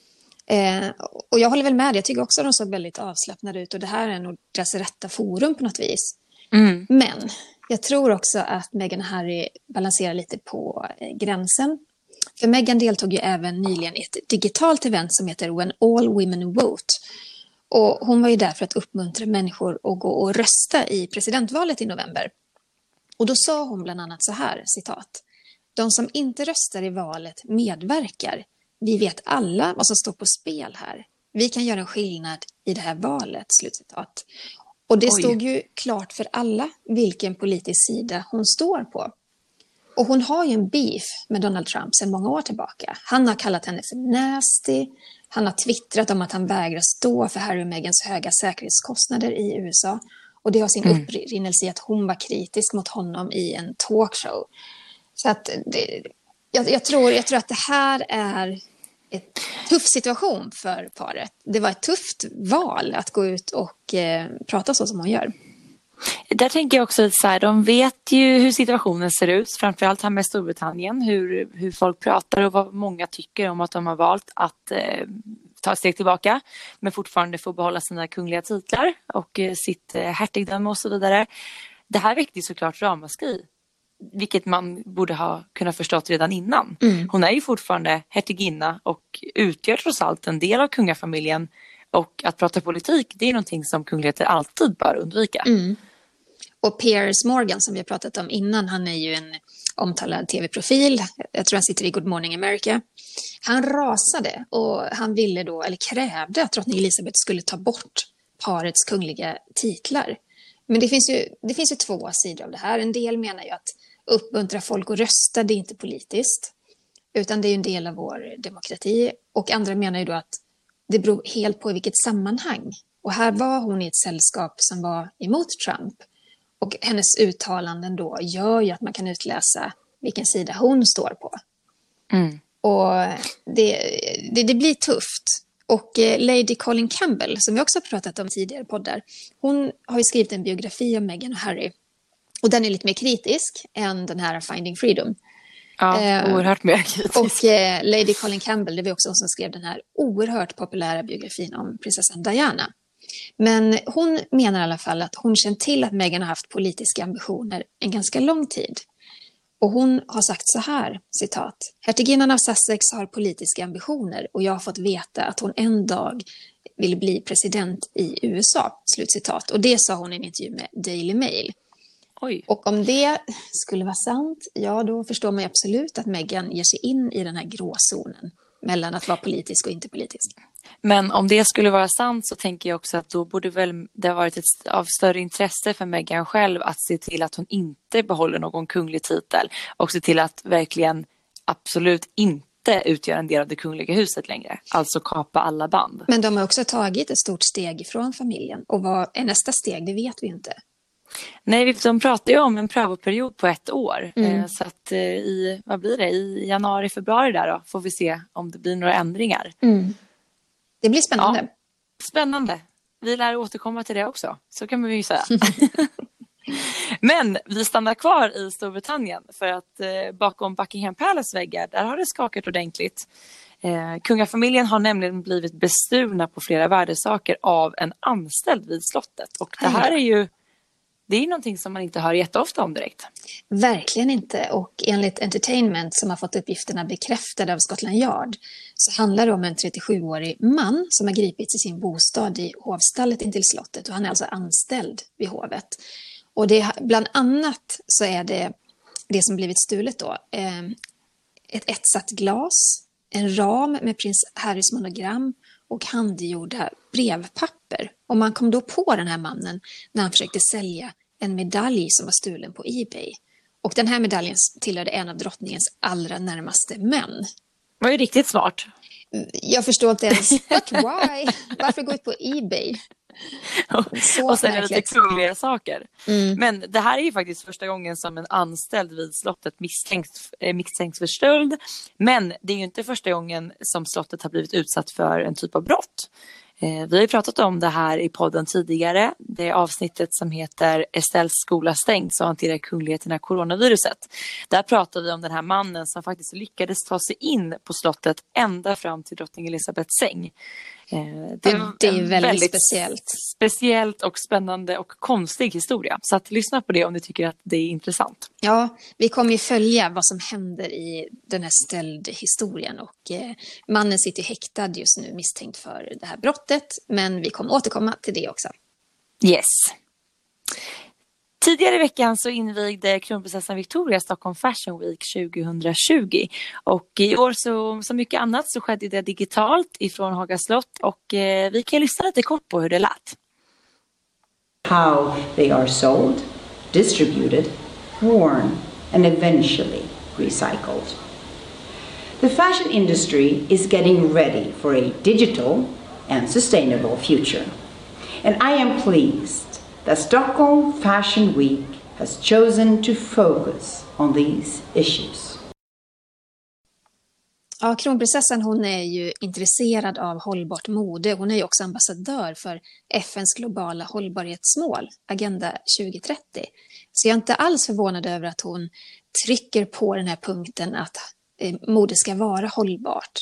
[SPEAKER 2] Eh, och jag håller väl med. Jag tycker också att de såg väldigt avslappnade ut. Och det här är nog deras rätta forum på något vis. Mm. Men jag tror också att Meghan och Harry balanserar lite på eh, gränsen. För Meghan deltog ju även nyligen i ett digitalt event som heter When All Women Vote. Och hon var ju där för att uppmuntra människor att gå och rösta i presidentvalet i november. Och då sa hon bland annat så här, citat. De som inte röstar i valet medverkar. Vi vet alla vad som står på spel här. Vi kan göra en skillnad i det här valet, slutcitat. Och det Oj. Stod ju klart för alla vilken politisk sida hon står på. Och hon har ju en beef med Donald Trump sedan många år tillbaka. Han har kallat henne för nasty. Han har twittrat om att han vägrar stå för Harry och Meghans höga säkerhetskostnader i U S A. Och det har sin mm. upprinnelse i att hon var kritisk mot honom i en talkshow. Så att det, jag, jag, tror, jag tror att det här är en tuff situation för paret. Det var ett tufft val att gå ut och eh, prata så som hon gör.
[SPEAKER 1] Där tänker jag också så här, de vet ju hur situationen ser ut, framförallt här med Storbritannien, hur, hur folk pratar och vad många tycker om att de har valt att eh, ta ett steg tillbaka men fortfarande få behålla sina kungliga titlar och eh, sitt eh, hertigdöme och så vidare. Det här väckte såklart ramaskri, vilket man borde ha kunnat förstått redan innan. Mm. Hon är ju fortfarande hertiginna och utgör trots allt en del av kungafamiljen, och att prata politik, det är någonting som kungligheter alltid bör undvika. Mm.
[SPEAKER 2] Och Piers Morgan som vi har pratat om innan, han är ju en omtalad tv-profil. Jag tror han sitter i Good Morning America. Han rasade och han ville då, eller krävde att drottning Elizabeth skulle ta bort parets kungliga titlar. Men det finns ju, det finns ju två sidor av det här. En del menar ju att uppmuntra folk att rösta, det är inte politiskt. Utan det är ju en del av vår demokrati. Och andra menar ju då att det beror helt på i vilket sammanhang. Och här var hon i ett sällskap som var emot Trump. Och hennes uttalanden då gör ju att man kan utläsa vilken sida hon står på. Mm. Och det, det, det blir tufft. Och Lady Colin Campbell, som vi också har pratat om tidigare poddar, hon har ju skrivit en biografi om Meghan och Harry. Och den är lite mer kritisk än den här Finding Freedom.
[SPEAKER 1] Ja, eh, oerhört mer kritisk.
[SPEAKER 2] Och eh, Lady Colin Campbell, det var också hon som skrev den här oerhört populära biografin om prinsessan Diana. Men hon menar i alla fall att hon känt till att Meghan har haft politiska ambitioner en ganska lång tid. Och hon har sagt så här, citat. Hertiginnan av Sussex har politiska ambitioner och jag har fått veta att hon en dag vill bli president i U S A, slutcitat. Och det sa hon i en intervju med Daily Mail. Oj. Och om det skulle vara sant, ja då förstår man ju absolut att Meghan ger sig in i den här gråzonen mellan att vara politisk och inte politisk.
[SPEAKER 1] Men om det skulle vara sant så tänker jag också att då borde väl det ha varit ett, av större intresse för Meghan själv att se till att hon inte behåller någon kunglig titel och se till att verkligen absolut inte utgör en del av det kungliga huset längre. Alltså kapa alla band.
[SPEAKER 2] Men de har också tagit ett stort steg ifrån familjen. Och vad är nästa steg, det vet vi inte.
[SPEAKER 1] Nej, de pratar ju om en prövoperiod på ett år. Mm. Så att i, vad blir det, i januari, februari där då får vi se om det blir några ändringar.
[SPEAKER 2] Mm. Det blir spännande.
[SPEAKER 1] Ja, spännande. Vi lär återkomma till det också. Så kan man ju säga. Men vi stannar kvar i Storbritannien för att eh, bakom Buckingham Palace väggar, där har det skakat ordentligt. Eh, kungafamiljen har nämligen blivit bestulna på flera värdesaker av en anställd vid slottet. Och det här är ju det är någonting som man inte hör jätteofta om direkt.
[SPEAKER 2] Verkligen inte. Och enligt Entertainment, som har fått uppgifterna bekräftade av Scotland Yard, så handlar det om en trettiosjuårig man som har gripits i sin bostad i hovstallet intill slottet. Och han är alltså anställd vid hovet. Och det, bland annat så är det det som blivit stulet då. Eh, ett etsat glas, en ram med prins Harrys monogram och handgjorda brevpapper. Och man kom då på den här mannen när han försökte sälja en medalj som var stulen på eBay. Och den här medaljen tillhörde en av drottningens allra närmaste män.
[SPEAKER 1] Det var ju riktigt smart.
[SPEAKER 2] Jag förstår inte ens, but why? Varför gå ut på eBay?
[SPEAKER 1] Så och sen är det lite kungliga saker. Mm. Men det här är ju faktiskt första gången som en anställd vid slottet misstänks, misstänks för stöld. Men det är ju inte första gången som slottet har blivit utsatt för en typ av brott. Eh, vi har ju pratat om det här i podden tidigare. Det är avsnittet som heter Estelles skola stängt, så hanterar kungligheterna coronaviruset. Där pratar vi om den här mannen som faktiskt lyckades ta sig in på slottet ända fram till drottning Elizabeths säng.
[SPEAKER 2] Det är, det är väldigt, väldigt speciellt.
[SPEAKER 1] speciellt och spännande och konstig historia. Så att lyssna på det om ni tycker att det är intressant.
[SPEAKER 2] Ja, vi kommer ju följa vad som händer i den här stöldhistorien. Och eh, mannen sitter häktad just nu misstänkt för det här brottet. Men vi kommer återkomma till det också.
[SPEAKER 1] Yes. Tidigare i veckan så invigde kronprinsessan Victoria Stockholm Fashion Week tjugohundratjugo. Och i år så, så mycket annat så skedde det digitalt ifrån Haga slott. Och eh, vi kan lyssna lite kort på hur det lät.
[SPEAKER 3] How they are sold, distributed, worn and eventually recycled. The fashion industry is getting ready for a digital and sustainable future. And I am pleased that Stockholm Fashion Week has chosen to focus on these issues.
[SPEAKER 2] Ja, kronprinsessan hon är ju intresserad av hållbart mode. Hon är ju också ambassadör för F N:s globala hållbarhetsmål, Agenda tjugohundratrettio. Så jag är inte alls förvånad över att hon trycker på den här punkten att eh, mode ska vara hållbart.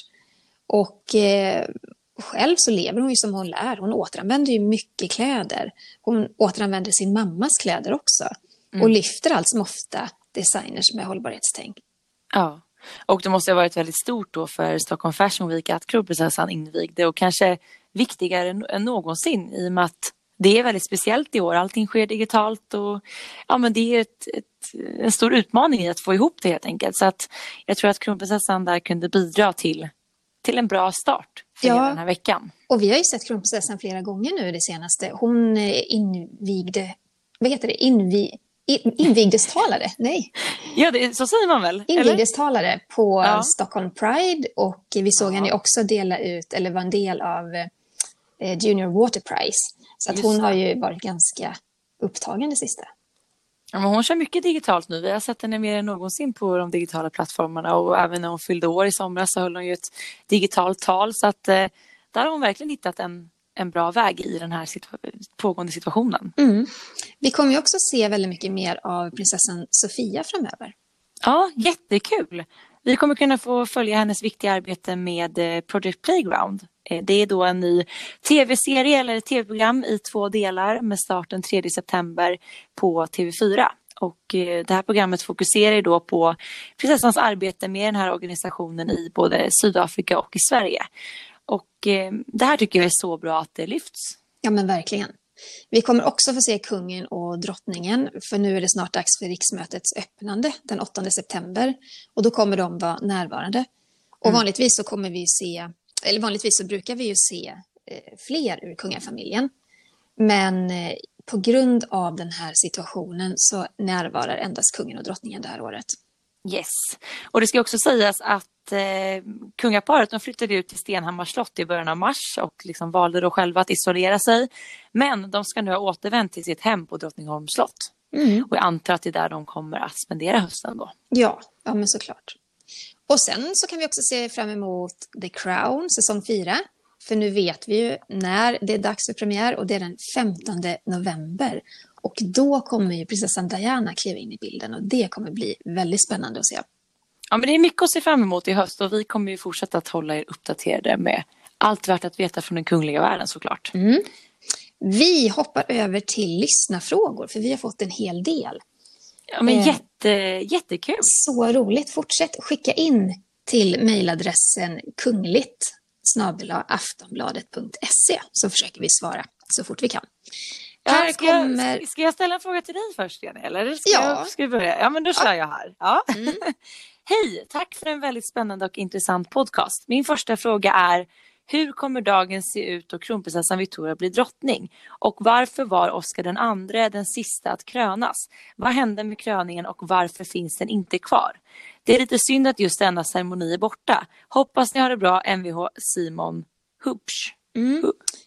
[SPEAKER 2] Och eh, själv så lever hon ju som hon lär. Hon återanvänder ju mycket kläder. Hon återanvänder sin mammas kläder också. Mm. Och lyfter allt som ofta designers med hållbarhetstänk.
[SPEAKER 1] Ja, och det måste ha varit väldigt stort då för Stockholm Fashion Week att kronprinsessan invigde. Och kanske viktigare än någonsin i och med att det är väldigt speciellt i år. Allting sker digitalt och ja, men det är ett, ett, en stor utmaning i att få ihop det helt enkelt. Så att jag tror att kronprinsessan där kunde bidra till till en bra start för ja, den här veckan.
[SPEAKER 2] Och vi har ju sett kronprinsessan flera gånger nu det senaste. Hon invigde, vad heter det? Invi, invigdestalare? Nej.
[SPEAKER 1] Ja, det, så säger man väl?
[SPEAKER 2] Invigdestalare på ja. Stockholm Pride och vi såg ja. henne också dela ut, eller var en del av eh, Junior Water Prize. Så att Just hon det. har ju varit ganska upptagen det sista.
[SPEAKER 1] Ja, men hon kör mycket digitalt nu. Vi har sett henne mer än någonsin på de digitala plattformarna. Och även när hon fyllde år i somras så höll hon ju ett digitalt tal. Så att eh, där har hon verkligen hittat en, en bra väg i den här situa- pågående situationen.
[SPEAKER 2] Mm. Vi kommer ju också se väldigt mycket mer av prinsessan Sofia framöver.
[SPEAKER 1] Ja, jättekul. Vi kommer kunna få följa hennes viktiga arbete med Project Playground. Det är då en ny tv-serie eller tv-program i två delar med start den tredje september på T V fyra. Och det här programmet fokuserar då på prinsessans arbete med den här organisationen i både Sydafrika och i Sverige. Och det här tycker jag är så bra att det lyfts.
[SPEAKER 2] Ja, men verkligen. Vi kommer också få se kungen och drottningen, för nu är det snart dags för riksmötets öppnande den åttonde september. Och då kommer de vara närvarande. Och mm. vanligtvis så kommer vi se, eller vanligtvis så brukar vi ju se eh, fler ur kungafamiljen. Men eh, på grund av den här situationen så närvarar endast kungen och drottningen det här året.
[SPEAKER 1] Yes. Och det ska också sägas att eh, kungaparet de flyttade ut till Stenhammars slott i början av mars och liksom valde då själva att isolera sig. Men de ska nu ha återvänt till sitt hem på Drottningholms slott. Mm. Och jag antar att det är där de kommer att spendera hösten då.
[SPEAKER 2] Ja, ja men såklart. Och sen så kan vi också se fram emot The Crown säsong fyra. För nu vet vi ju när det är dags för premiär och det är den femtonde november. Och då kommer ju prinsessan Diana kliva in i bilden och det kommer bli väldigt spännande att se.
[SPEAKER 1] Ja, men det är mycket att se fram emot i höst och vi kommer ju fortsätta att hålla er uppdaterade med allt värt att veta från den kungliga världen såklart.
[SPEAKER 2] Mm. Vi hoppar över till lyssnarfrågor för vi har fått en hel del.
[SPEAKER 1] Ja, men jätte, jättekul.
[SPEAKER 2] Så roligt. Fortsätt skicka in till mejladressen kungligt snabel-a aftonbladet punkt se så försöker vi svara så fort vi kan.
[SPEAKER 1] Ja,
[SPEAKER 2] Här
[SPEAKER 1] ska,
[SPEAKER 2] kommer...
[SPEAKER 1] jag, ska jag ställa en fråga till dig först, Jenny? Eller ska,
[SPEAKER 2] Ja.
[SPEAKER 1] jag, ska vi börja? Ja, men då kör
[SPEAKER 2] Ja.
[SPEAKER 1] jag här. Ja.
[SPEAKER 2] Mm.
[SPEAKER 1] Hej, tack för en väldigt spännande och intressant podcast. Min första fråga är, hur kommer dagen se ut då kronprinsessan Victoria blir drottning? Och varför var Oscar den andre den sista att krönas? Vad hände med kröningen och varför finns den inte kvar? Det är lite synd att just denna ceremoni är borta. Hoppas ni har det bra, M V H Simon Hupsch.
[SPEAKER 2] Mm.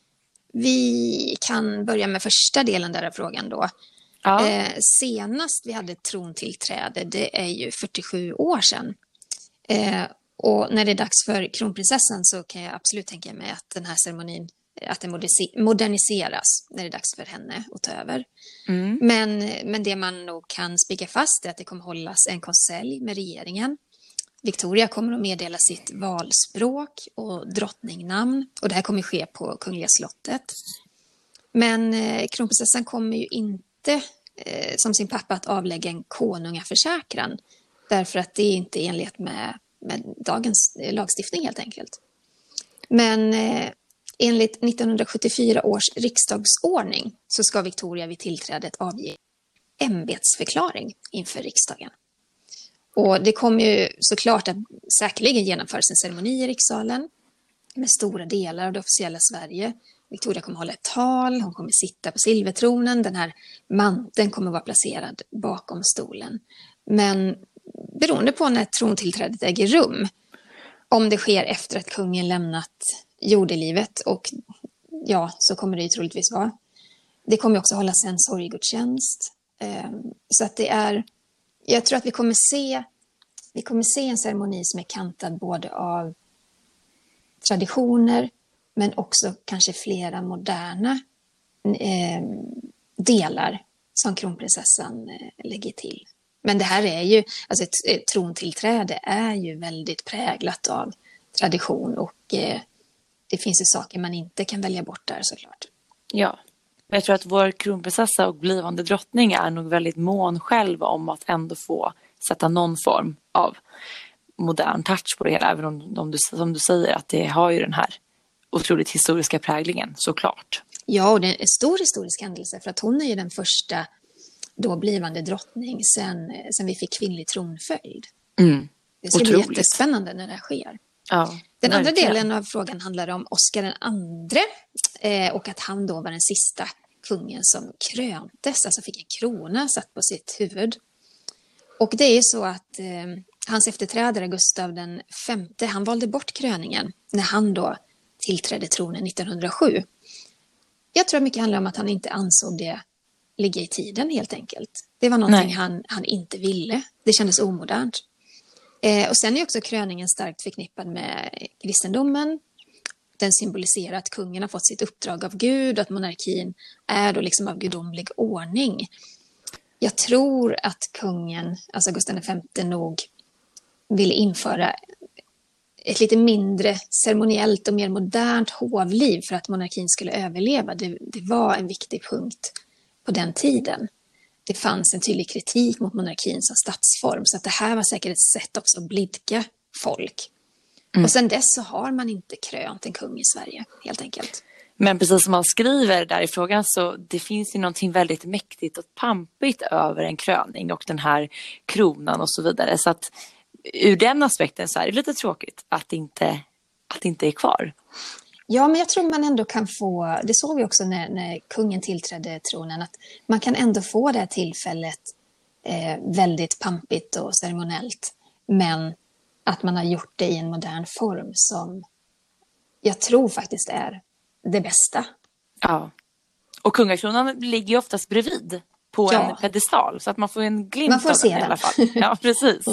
[SPEAKER 2] Vi kan börja med första delen där av frågan då.
[SPEAKER 1] Ja.
[SPEAKER 2] Eh, senast vi hade trontillträde, det är ju fyrtiosju år sedan. Eh, och när det är dags för kronprinsessan så kan jag absolut tänka mig att den här ceremonin att den moderniseras när det är dags för henne att ta över.
[SPEAKER 1] Mm.
[SPEAKER 2] Men, men det man nog kan spika fast är att det kommer hållas en konselj med regeringen. Victoria kommer att meddela sitt valspråk och drottningnamn och det här kommer ske på Kungliga slottet. Men eh, kronprinsessan kommer ju inte eh, som sin pappa att avlägga en konungaförsäkran därför att det är inte är enlighet med, med dagens eh, lagstiftning helt enkelt. Men eh, enligt nittonhundrasjuttiofyra års riksdagsordning så ska Victoria vid tillträdet avge ämbetsförklaring inför riksdagen. Och det kommer ju såklart att säkerligen genomföras en ceremoni i rikssalen med stora delar av det officiella Sverige. Victoria kommer hålla ett tal, hon kommer sitta på silvertronen, den här manteln kommer vara placerad bakom stolen. Men beroende på när trontillträdet äger rum, om det sker efter att kungen lämnat jordelivet, och ja, så kommer det ju troligtvis vara. Det kommer också hållas en sorggudstjänst. Så att det är, jag tror att vi kommer se, vi kommer se en ceremoni som är kantad både av traditioner men också kanske flera moderna eh, delar som kronprinsessan eh, lägger till. Men det här är ju, alltså ett, ett trontillträde är ju väldigt präglat av tradition och eh, det finns ju saker man inte kan välja bort där såklart.
[SPEAKER 1] Ja, jag tror att vår kronprinsessa och blivande drottning är nog väldigt mån själv om att ändå få sätta någon form av modern touch på det hela. Även om, om du, som du säger att det har ju den här otroligt historiska präglingen såklart.
[SPEAKER 2] Ja, och det är en stor historisk händelse för att hon är ju den första då blivande drottning sen, sen vi fick kvinnlig tronföljd.
[SPEAKER 1] Mm.
[SPEAKER 2] Det ska
[SPEAKER 1] Otroligt.
[SPEAKER 2] bli jättespännande när det här sker.
[SPEAKER 1] Ja,
[SPEAKER 2] den
[SPEAKER 1] verkligen.
[SPEAKER 2] andra delen av frågan handlar om Oscar den andre eh, och att han då var den sista kungen som kröntes, alltså fick en krona satt på sitt huvud. Och det är ju så att eh, hans efterträdare Gustav den femte, han valde bort kröningen när han då tillträdde tronen nittonhundrasju. Jag tror att mycket handlar om att han inte ansåg det ligga i tiden helt enkelt. Det var någonting han, han inte ville. Det kändes omodernt. Eh, och sen är också kröningen starkt förknippad med kristendomen. Den symboliserar att kungen har fått sitt uppdrag av Gud och att monarkin är då liksom av gudomlig ordning. Jag tror att kungen, alltså Gustav den femte, nog ville införa ett lite mindre ceremoniellt och mer modernt hovliv för att monarkin skulle överleva. Det, det var en viktig punkt på den tiden. Det fanns en tydlig kritik mot monarkin som statsform, så att det här var säkert ett sätt också att blidka folk. Mm. Och sen dess så har man inte krönt en kung i Sverige, helt enkelt.
[SPEAKER 1] Men precis som man skriver där i frågan så det finns ju någonting väldigt mäktigt och pampigt över en kröning och den här kronan och så vidare. Så att ur den aspekten så är det lite tråkigt att det inte, att det inte är kvar.
[SPEAKER 2] Ja, men jag tror man ändå kan få, det såg vi också när, när kungen tillträdde tronen, att man kan ändå få det här tillfället eh, väldigt pampigt och ceremoniellt. Men att man har gjort det i en modern form som jag tror faktiskt är det bästa.
[SPEAKER 1] Ja, och kungakronan ligger ju oftast bredvid på ja. en pedestal så att man får en glimt
[SPEAKER 2] man får
[SPEAKER 1] av
[SPEAKER 2] se
[SPEAKER 1] den i alla fall. Ja, precis.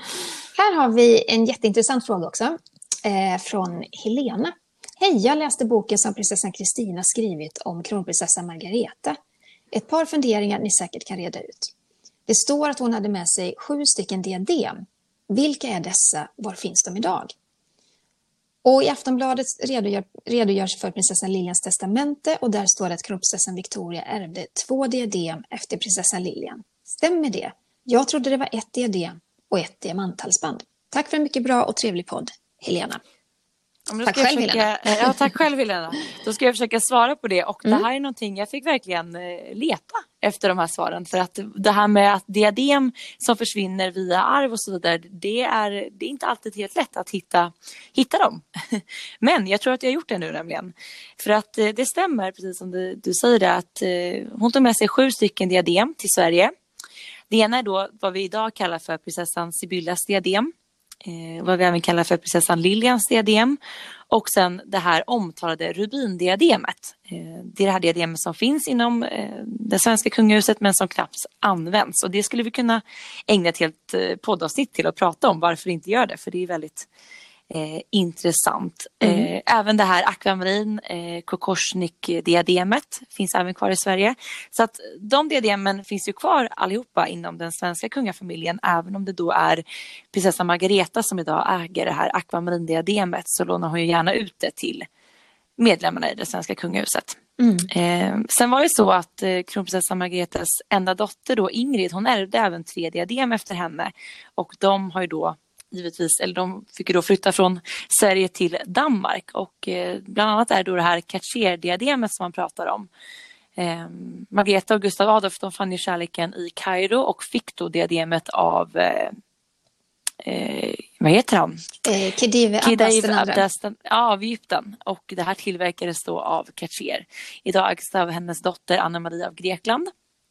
[SPEAKER 2] Här har vi en jätteintressant fråga också eh, från Helena. Hej, jag läste boken som prinsessan Kristina skrivit om kronprinsessan Margareta. Ett par funderingar ni säkert kan reda ut. Det står att hon hade med sig sju stycken diadem. Vilka är dessa? Var finns de idag? Och i Aftonbladet redogör, redogörs för prinsessan Lilians testamente och där står det att kronprinsessan Victoria ärvde två diadem efter prinsessan Lilian. Stämmer det? Jag trodde det var ett diadem och ett diamanthalsband. Tack för en mycket bra och trevlig podd, Helena.
[SPEAKER 1] Tack själv, försöka, Helena. Ja, tack själv, Helena. Då ska jag försöka svara på det. Och mm. det här är någonting jag fick verkligen leta efter de här svaren. För att det här med att diadem som försvinner via arv och så vidare, det är, det är inte alltid helt lätt att hitta, hitta dem. Men jag tror att jag har gjort det nu nämligen. För att det stämmer, precis som du, du säger det, att hon tog med sig sju stycken diadem till Sverige. Det ena är då vad vi idag kallar för prinsessan Sibyllas diadem. Eh, vad vi även kallar för prinsessan Lilians diadem. Och sen det här omtalade rubindiademet. Eh, det är det här diademet som finns inom eh, det svenska kungahuset men som knappt används. Och det skulle vi kunna ägna ett helt eh, poddavsnitt till att prata om. Varför inte gör det? För det är väldigt eh, intressant. Mm. Eh, även det här akvamarin eh, Kokorsnik-diademet finns även kvar i Sverige. Så att de diademen finns ju kvar allihopa inom den svenska kungafamiljen. Även om det då är prinsessan Margareta som idag äger det här akvamarin-diademet, så lånar hon ju gärna ut det till medlemmarna i det svenska kungahuset. Mm. Eh, sen var det så att eh, kronprinsessan Margaretas enda dotter då, Ingrid, hon ärvde även tre diadem efter henne. Och de har ju då givetvis, eller de fick ju då flytta från Sverige till Danmark. Och eh, bland annat är då det här Cartier-diademet som man pratar om. Eh, Margareta och Gustav Adolf, de fann ju kärleken i Kairo och fick då diademet av eh, eh, vad heter han?
[SPEAKER 2] Eh, Khedive Abbas den
[SPEAKER 1] Ja, av Egypten. Och det här tillverkades då av Cartier. Idag ägs av hennes dotter Anna Maria av Grekland.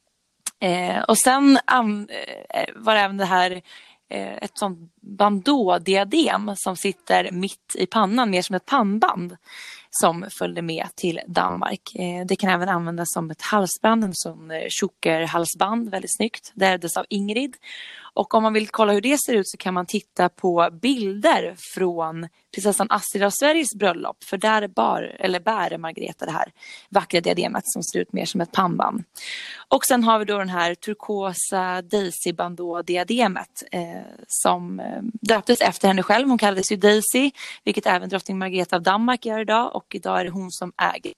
[SPEAKER 1] Eh, och sen um, var det även det här ett sånt bandå-diadem som sitter mitt i pannan, mer som ett pannband, som följde med till Danmark. Det kan även användas som ett halsband, en sån chokerhalsband, väldigt snyggt. Det ärvdes av Ingrid. Och om man vill kolla hur det ser ut så kan man titta på bilder från prinsessan Astrid av Sveriges bröllop. För där bar, eller bär Margareta det här vackra diademet som ser ut mer som ett pannband. Och sen har vi då den här turkosa Daisy Bandå-diademet eh, som eh, döptes efter henne själv. Hon kallades ju Daisy, vilket även drottning Margareta av Danmark gör idag. Och idag är det hon som äger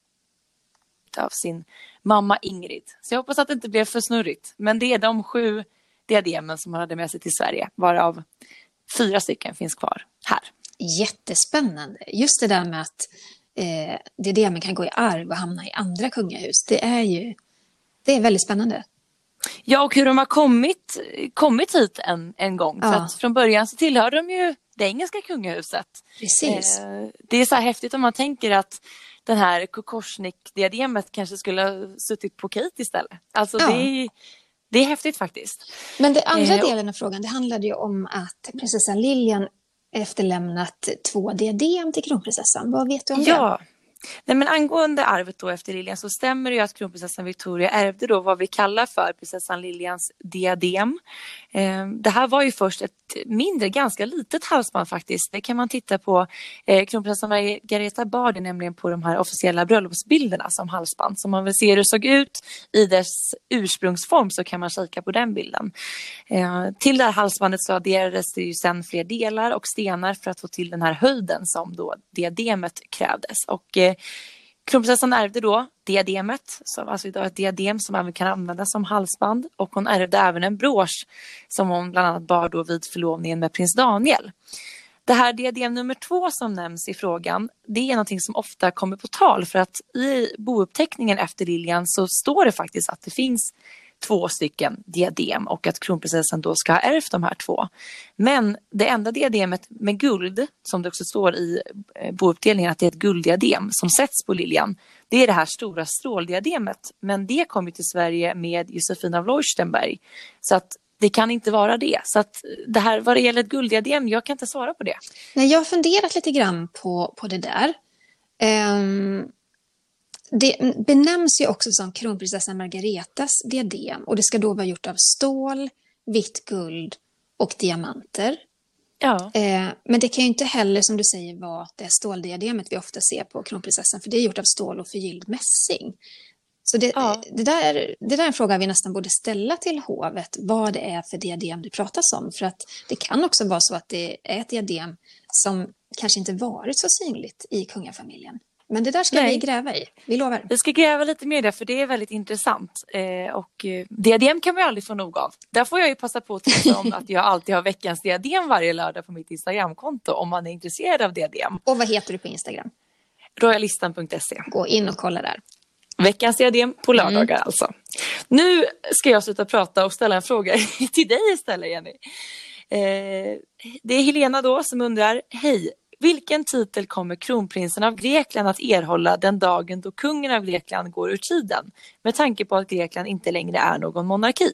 [SPEAKER 1] av sin mamma Ingrid. Så jag hoppas att det inte blev för snurrigt. Men det är de sju diademen som hon hade med sig till Sverige, varav fyra stycken finns kvar här.
[SPEAKER 2] Jättespännande. Just det där med att eh, diademen kan gå i arv och hamna i andra kungahus. Det är ju det är väldigt spännande.
[SPEAKER 1] Ja, och hur de har kommit, kommit hit en, en gång. Ja. För att från början så tillhörde de ju det engelska kungahuset.
[SPEAKER 2] Precis.
[SPEAKER 1] Eh, det är så här häftigt om man tänker att den här Kokorsnik-diademet kanske skulle ha suttit på Kate istället. Alltså ja. det är Det är häftigt faktiskt.
[SPEAKER 2] Men det andra eh, delen av frågan, det handlade ju om att prinsessan Lilian efterlämnat två diadem till kronprinsessan. Vad vet du om
[SPEAKER 1] ja.
[SPEAKER 2] det?
[SPEAKER 1] Nej, men angående arvet då efter Lilian så stämmer det ju att kronprinsessan Victoria ärvde då vad vi kallar för prinsessan Lilians diadem. Eh, det här var ju först ett mindre, ganska litet halsband faktiskt. Det kan man titta på. Eh, kronprinsessan Margareta bar det nämligen på de här officiella bröllopsbilderna som halsband. Så om man vill se hur det såg ut i dess ursprungsform så kan man kika på den bilden. Eh, till det här halsbandet så adderades det ju sen fler delar och stenar för att få till den här höjden som då diademet krävdes. Och eh, kronprinsessan ärvde då diademet, som alltså idag är ett diadem som även kan användas som halsband. Och hon ärvde även en brosch som hon bland annat bar då vid förlovningen med prins Daniel. Det här diadem nummer två som nämns i frågan, det är någonting som ofta kommer på tal. För att i bouppteckningen efter Lilian så står det faktiskt att det finns två stycken diadem och att kronprinsessan då ska ha ärvt de här två. Men det enda diademet med guld, som det också står i bouppdelningen att det är ett gulddiadem som sätts på Lilian, det är det här stora stråldiademet. Men det kom ju till Sverige med Josefina av Leuchtenberg. Så att det kan inte vara det. Så att det här, vad det gäller ett gulddiadem, jag kan inte svara på det.
[SPEAKER 2] Nej, jag har funderat lite grann på, på det där. Um... Det benämns ju också som kronprinsessan Margaretas diadem och det ska då vara gjort av stål, vitt guld och diamanter.
[SPEAKER 1] Ja.
[SPEAKER 2] Eh, men det kan ju inte heller, som du säger, vara det ståldiademet vi ofta ser på kronprinsessan, för det är gjort av stål och förgylld mässing. Så det,
[SPEAKER 1] Ja.
[SPEAKER 2] det, där, det där är en fråga vi nästan borde ställa till hovet, vad det är för diadem det pratas om. För att det kan också vara så att det är ett diadem som kanske inte varit så synligt i kungafamiljen. Men det där ska
[SPEAKER 1] Nej.
[SPEAKER 2] vi gräva i, vi lovar.
[SPEAKER 1] Vi ska gräva lite mer där, för det är väldigt intressant. Eh, och eh, diadem kan man ju aldrig få nog av. Där får jag ju passa på att tipsa om att jag alltid har veckans diadem varje lördag på mitt Instagramkonto om man är intresserad av diadem.
[SPEAKER 2] Och vad heter du på Instagram?
[SPEAKER 1] royalistan punkt se.
[SPEAKER 2] Gå in och kolla där.
[SPEAKER 1] Veckans diadem på lördagar
[SPEAKER 2] Mm.
[SPEAKER 1] alltså. Nu ska jag sluta prata och ställa en fråga till dig istället, Jenny. Eh, det är Helena då som undrar, hej, vilken titel kommer kronprinsen av Grekland att erhålla den dagen då kungen av Grekland går ur tiden? Med tanke på att Grekland inte längre är någon monarki.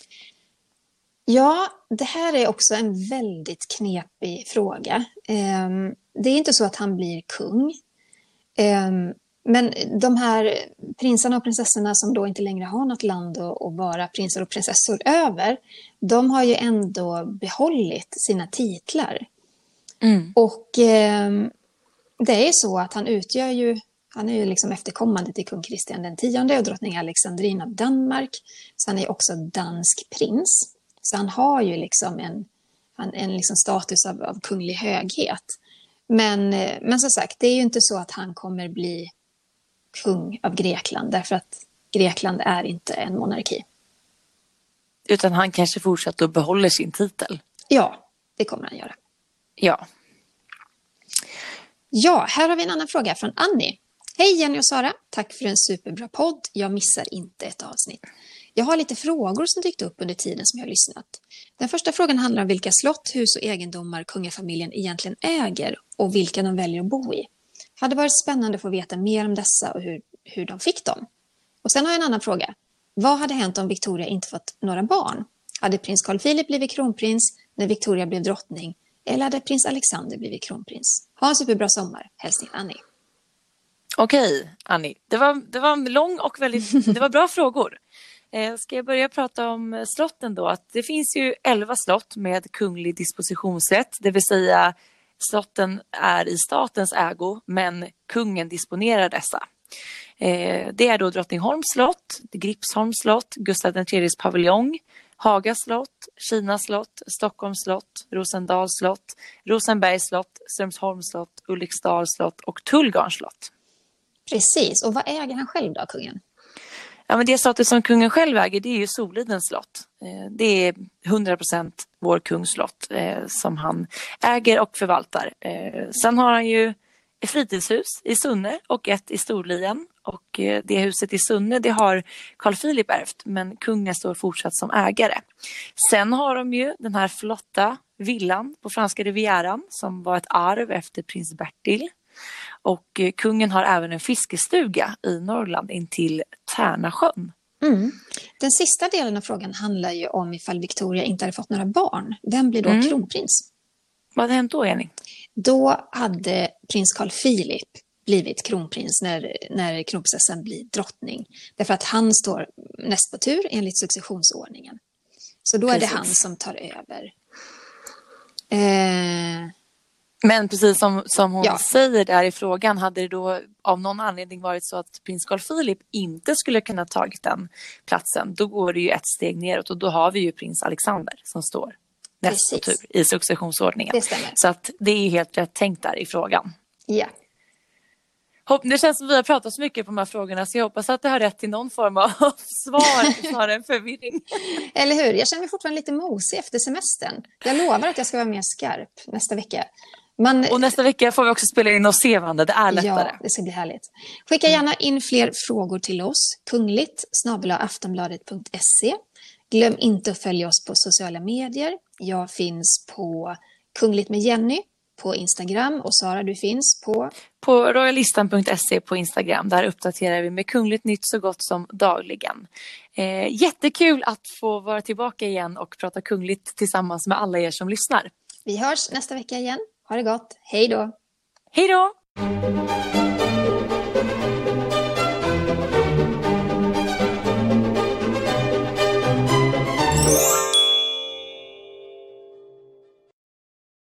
[SPEAKER 2] Ja, det här är också en väldigt knepig fråga. Um, det är inte så att han blir kung. Um, men de här prinsarna och prinsessorna som då inte längre har något land att, att vara prinsar och prinsessor över, de har ju ändå behållit sina titlar.
[SPEAKER 1] Mm.
[SPEAKER 2] Och eh, det är så att han utgör ju, han är ju liksom efterkommande till kung Kristian den tionde och drottning Alexandrina av Danmark. Så han är också dansk prins. Så han har ju liksom en, en, en liksom status av, av kunglig höghet. Men, eh, men som sagt, det är ju inte så att han kommer bli kung av Grekland. Därför att Grekland är inte en monarki.
[SPEAKER 1] Utan han kanske fortsätter och behåller sin titel.
[SPEAKER 2] Ja, det kommer han göra.
[SPEAKER 1] Ja.
[SPEAKER 2] Ja, här har vi en annan fråga från Annie. Hej Jenny och Sara, tack för en superbra podd. Jag missar inte ett avsnitt. Jag har lite frågor som dykt upp under tiden som jag har lyssnat. Den första frågan handlar om vilka slott, hus och egendomar kungafamiljen egentligen äger och vilka de väljer att bo i. Hade varit spännande att få veta mer om dessa och hur, hur de fick dem. Och sen har jag en annan fråga. Vad hade hänt om Victoria inte fått några barn? Hade prins Carl Philip blivit kronprins när Victoria blev drottning? Eller hade prins Alexander blivit kronprins? Ha en superbra sommar. Hälsning Annie.
[SPEAKER 1] Okej, Annie. Det var, det var lång och väldigt, det var bra frågor. Eh, ska jag börja prata om slotten då? Att det finns ju elva slott med kunglig dispositionsrätt. Det vill säga slotten är i statens ägo, men kungen disponerar dessa. Eh, det är då Drottningholms slott, Gripsholms slott, Gustav den tredjes paviljong, Haga slott, Kina slott, Stockholms slott, Rosendals slott, Rosenbergs slott, Strömsholms slott, Ulriksdals slott och Tullgarns slott.
[SPEAKER 2] Precis, och vad äger han själv då, kungen?
[SPEAKER 1] Ja, men det slottet som kungen själv äger, det är ju Solidens slott. Det är hundra procent vår kungs slott eh, som han äger och förvaltar. Eh, sen har han ju ett fritidshus i Sunne och ett i Storlien. Och eh, det huset i Sunne, det har Carl Philip ärvt, men kungen står fortsatt som ägare. Sen har de ju den här flotta villan på franska rivieran som var ett arv efter prins Bertil. Och eh, kungen har även en fiskestuga i Norrland intill Tärnasjön.
[SPEAKER 2] Mm. Den sista delen av frågan handlar ju om ifall Victoria inte hade fått några barn. Vem blir då mm. kronprins?
[SPEAKER 1] Vad hade hänt då, Jenny?
[SPEAKER 2] Då hade prins Carl Philip blivit kronprins när, när kronprinsessan blir drottning. Därför att han står näst på tur enligt successionsordningen. Så då precis. Är det han som tar över. Eh...
[SPEAKER 1] Men precis som, som hon
[SPEAKER 2] ja.
[SPEAKER 1] säger där i frågan, hade det då av någon anledning varit så att prins Carl Philip inte skulle kunna tagit den platsen, då går det ju ett steg neråt och då har vi ju prins Alexander som står näst på tur i successionsordningen.
[SPEAKER 2] Det stämmer.
[SPEAKER 1] Så att det är ju helt rätt tänkt där i frågan.
[SPEAKER 2] Ja.
[SPEAKER 1] Det känns som vi har pratat så mycket på de här frågorna så jag hoppas att det har rätt till någon form av svar snarare än förvirring.
[SPEAKER 2] Eller hur? Jag känner mig fortfarande lite mosig efter semestern. Jag lovar att jag ska vara mer skarp nästa vecka. Man...
[SPEAKER 1] Och nästa vecka får vi också spela in och se varandra. Det är lättare.
[SPEAKER 2] Ja, det ska bli härligt. Skicka gärna in fler frågor till oss. Kungligt snabel-a aftonbladet punkt se. Glöm inte att följa oss på sociala medier. Jag finns på Kungligt med Jenny på Instagram. Och Sara, du finns på...
[SPEAKER 1] På royalistan punkt se på Instagram. Där uppdaterar vi med kungligt nytt så gott som dagligen. Eh, jättekul att få vara tillbaka igen och prata kungligt tillsammans med alla er som lyssnar.
[SPEAKER 2] Vi hörs nästa vecka igen. Ha det gott. Hej då!
[SPEAKER 1] Hej då!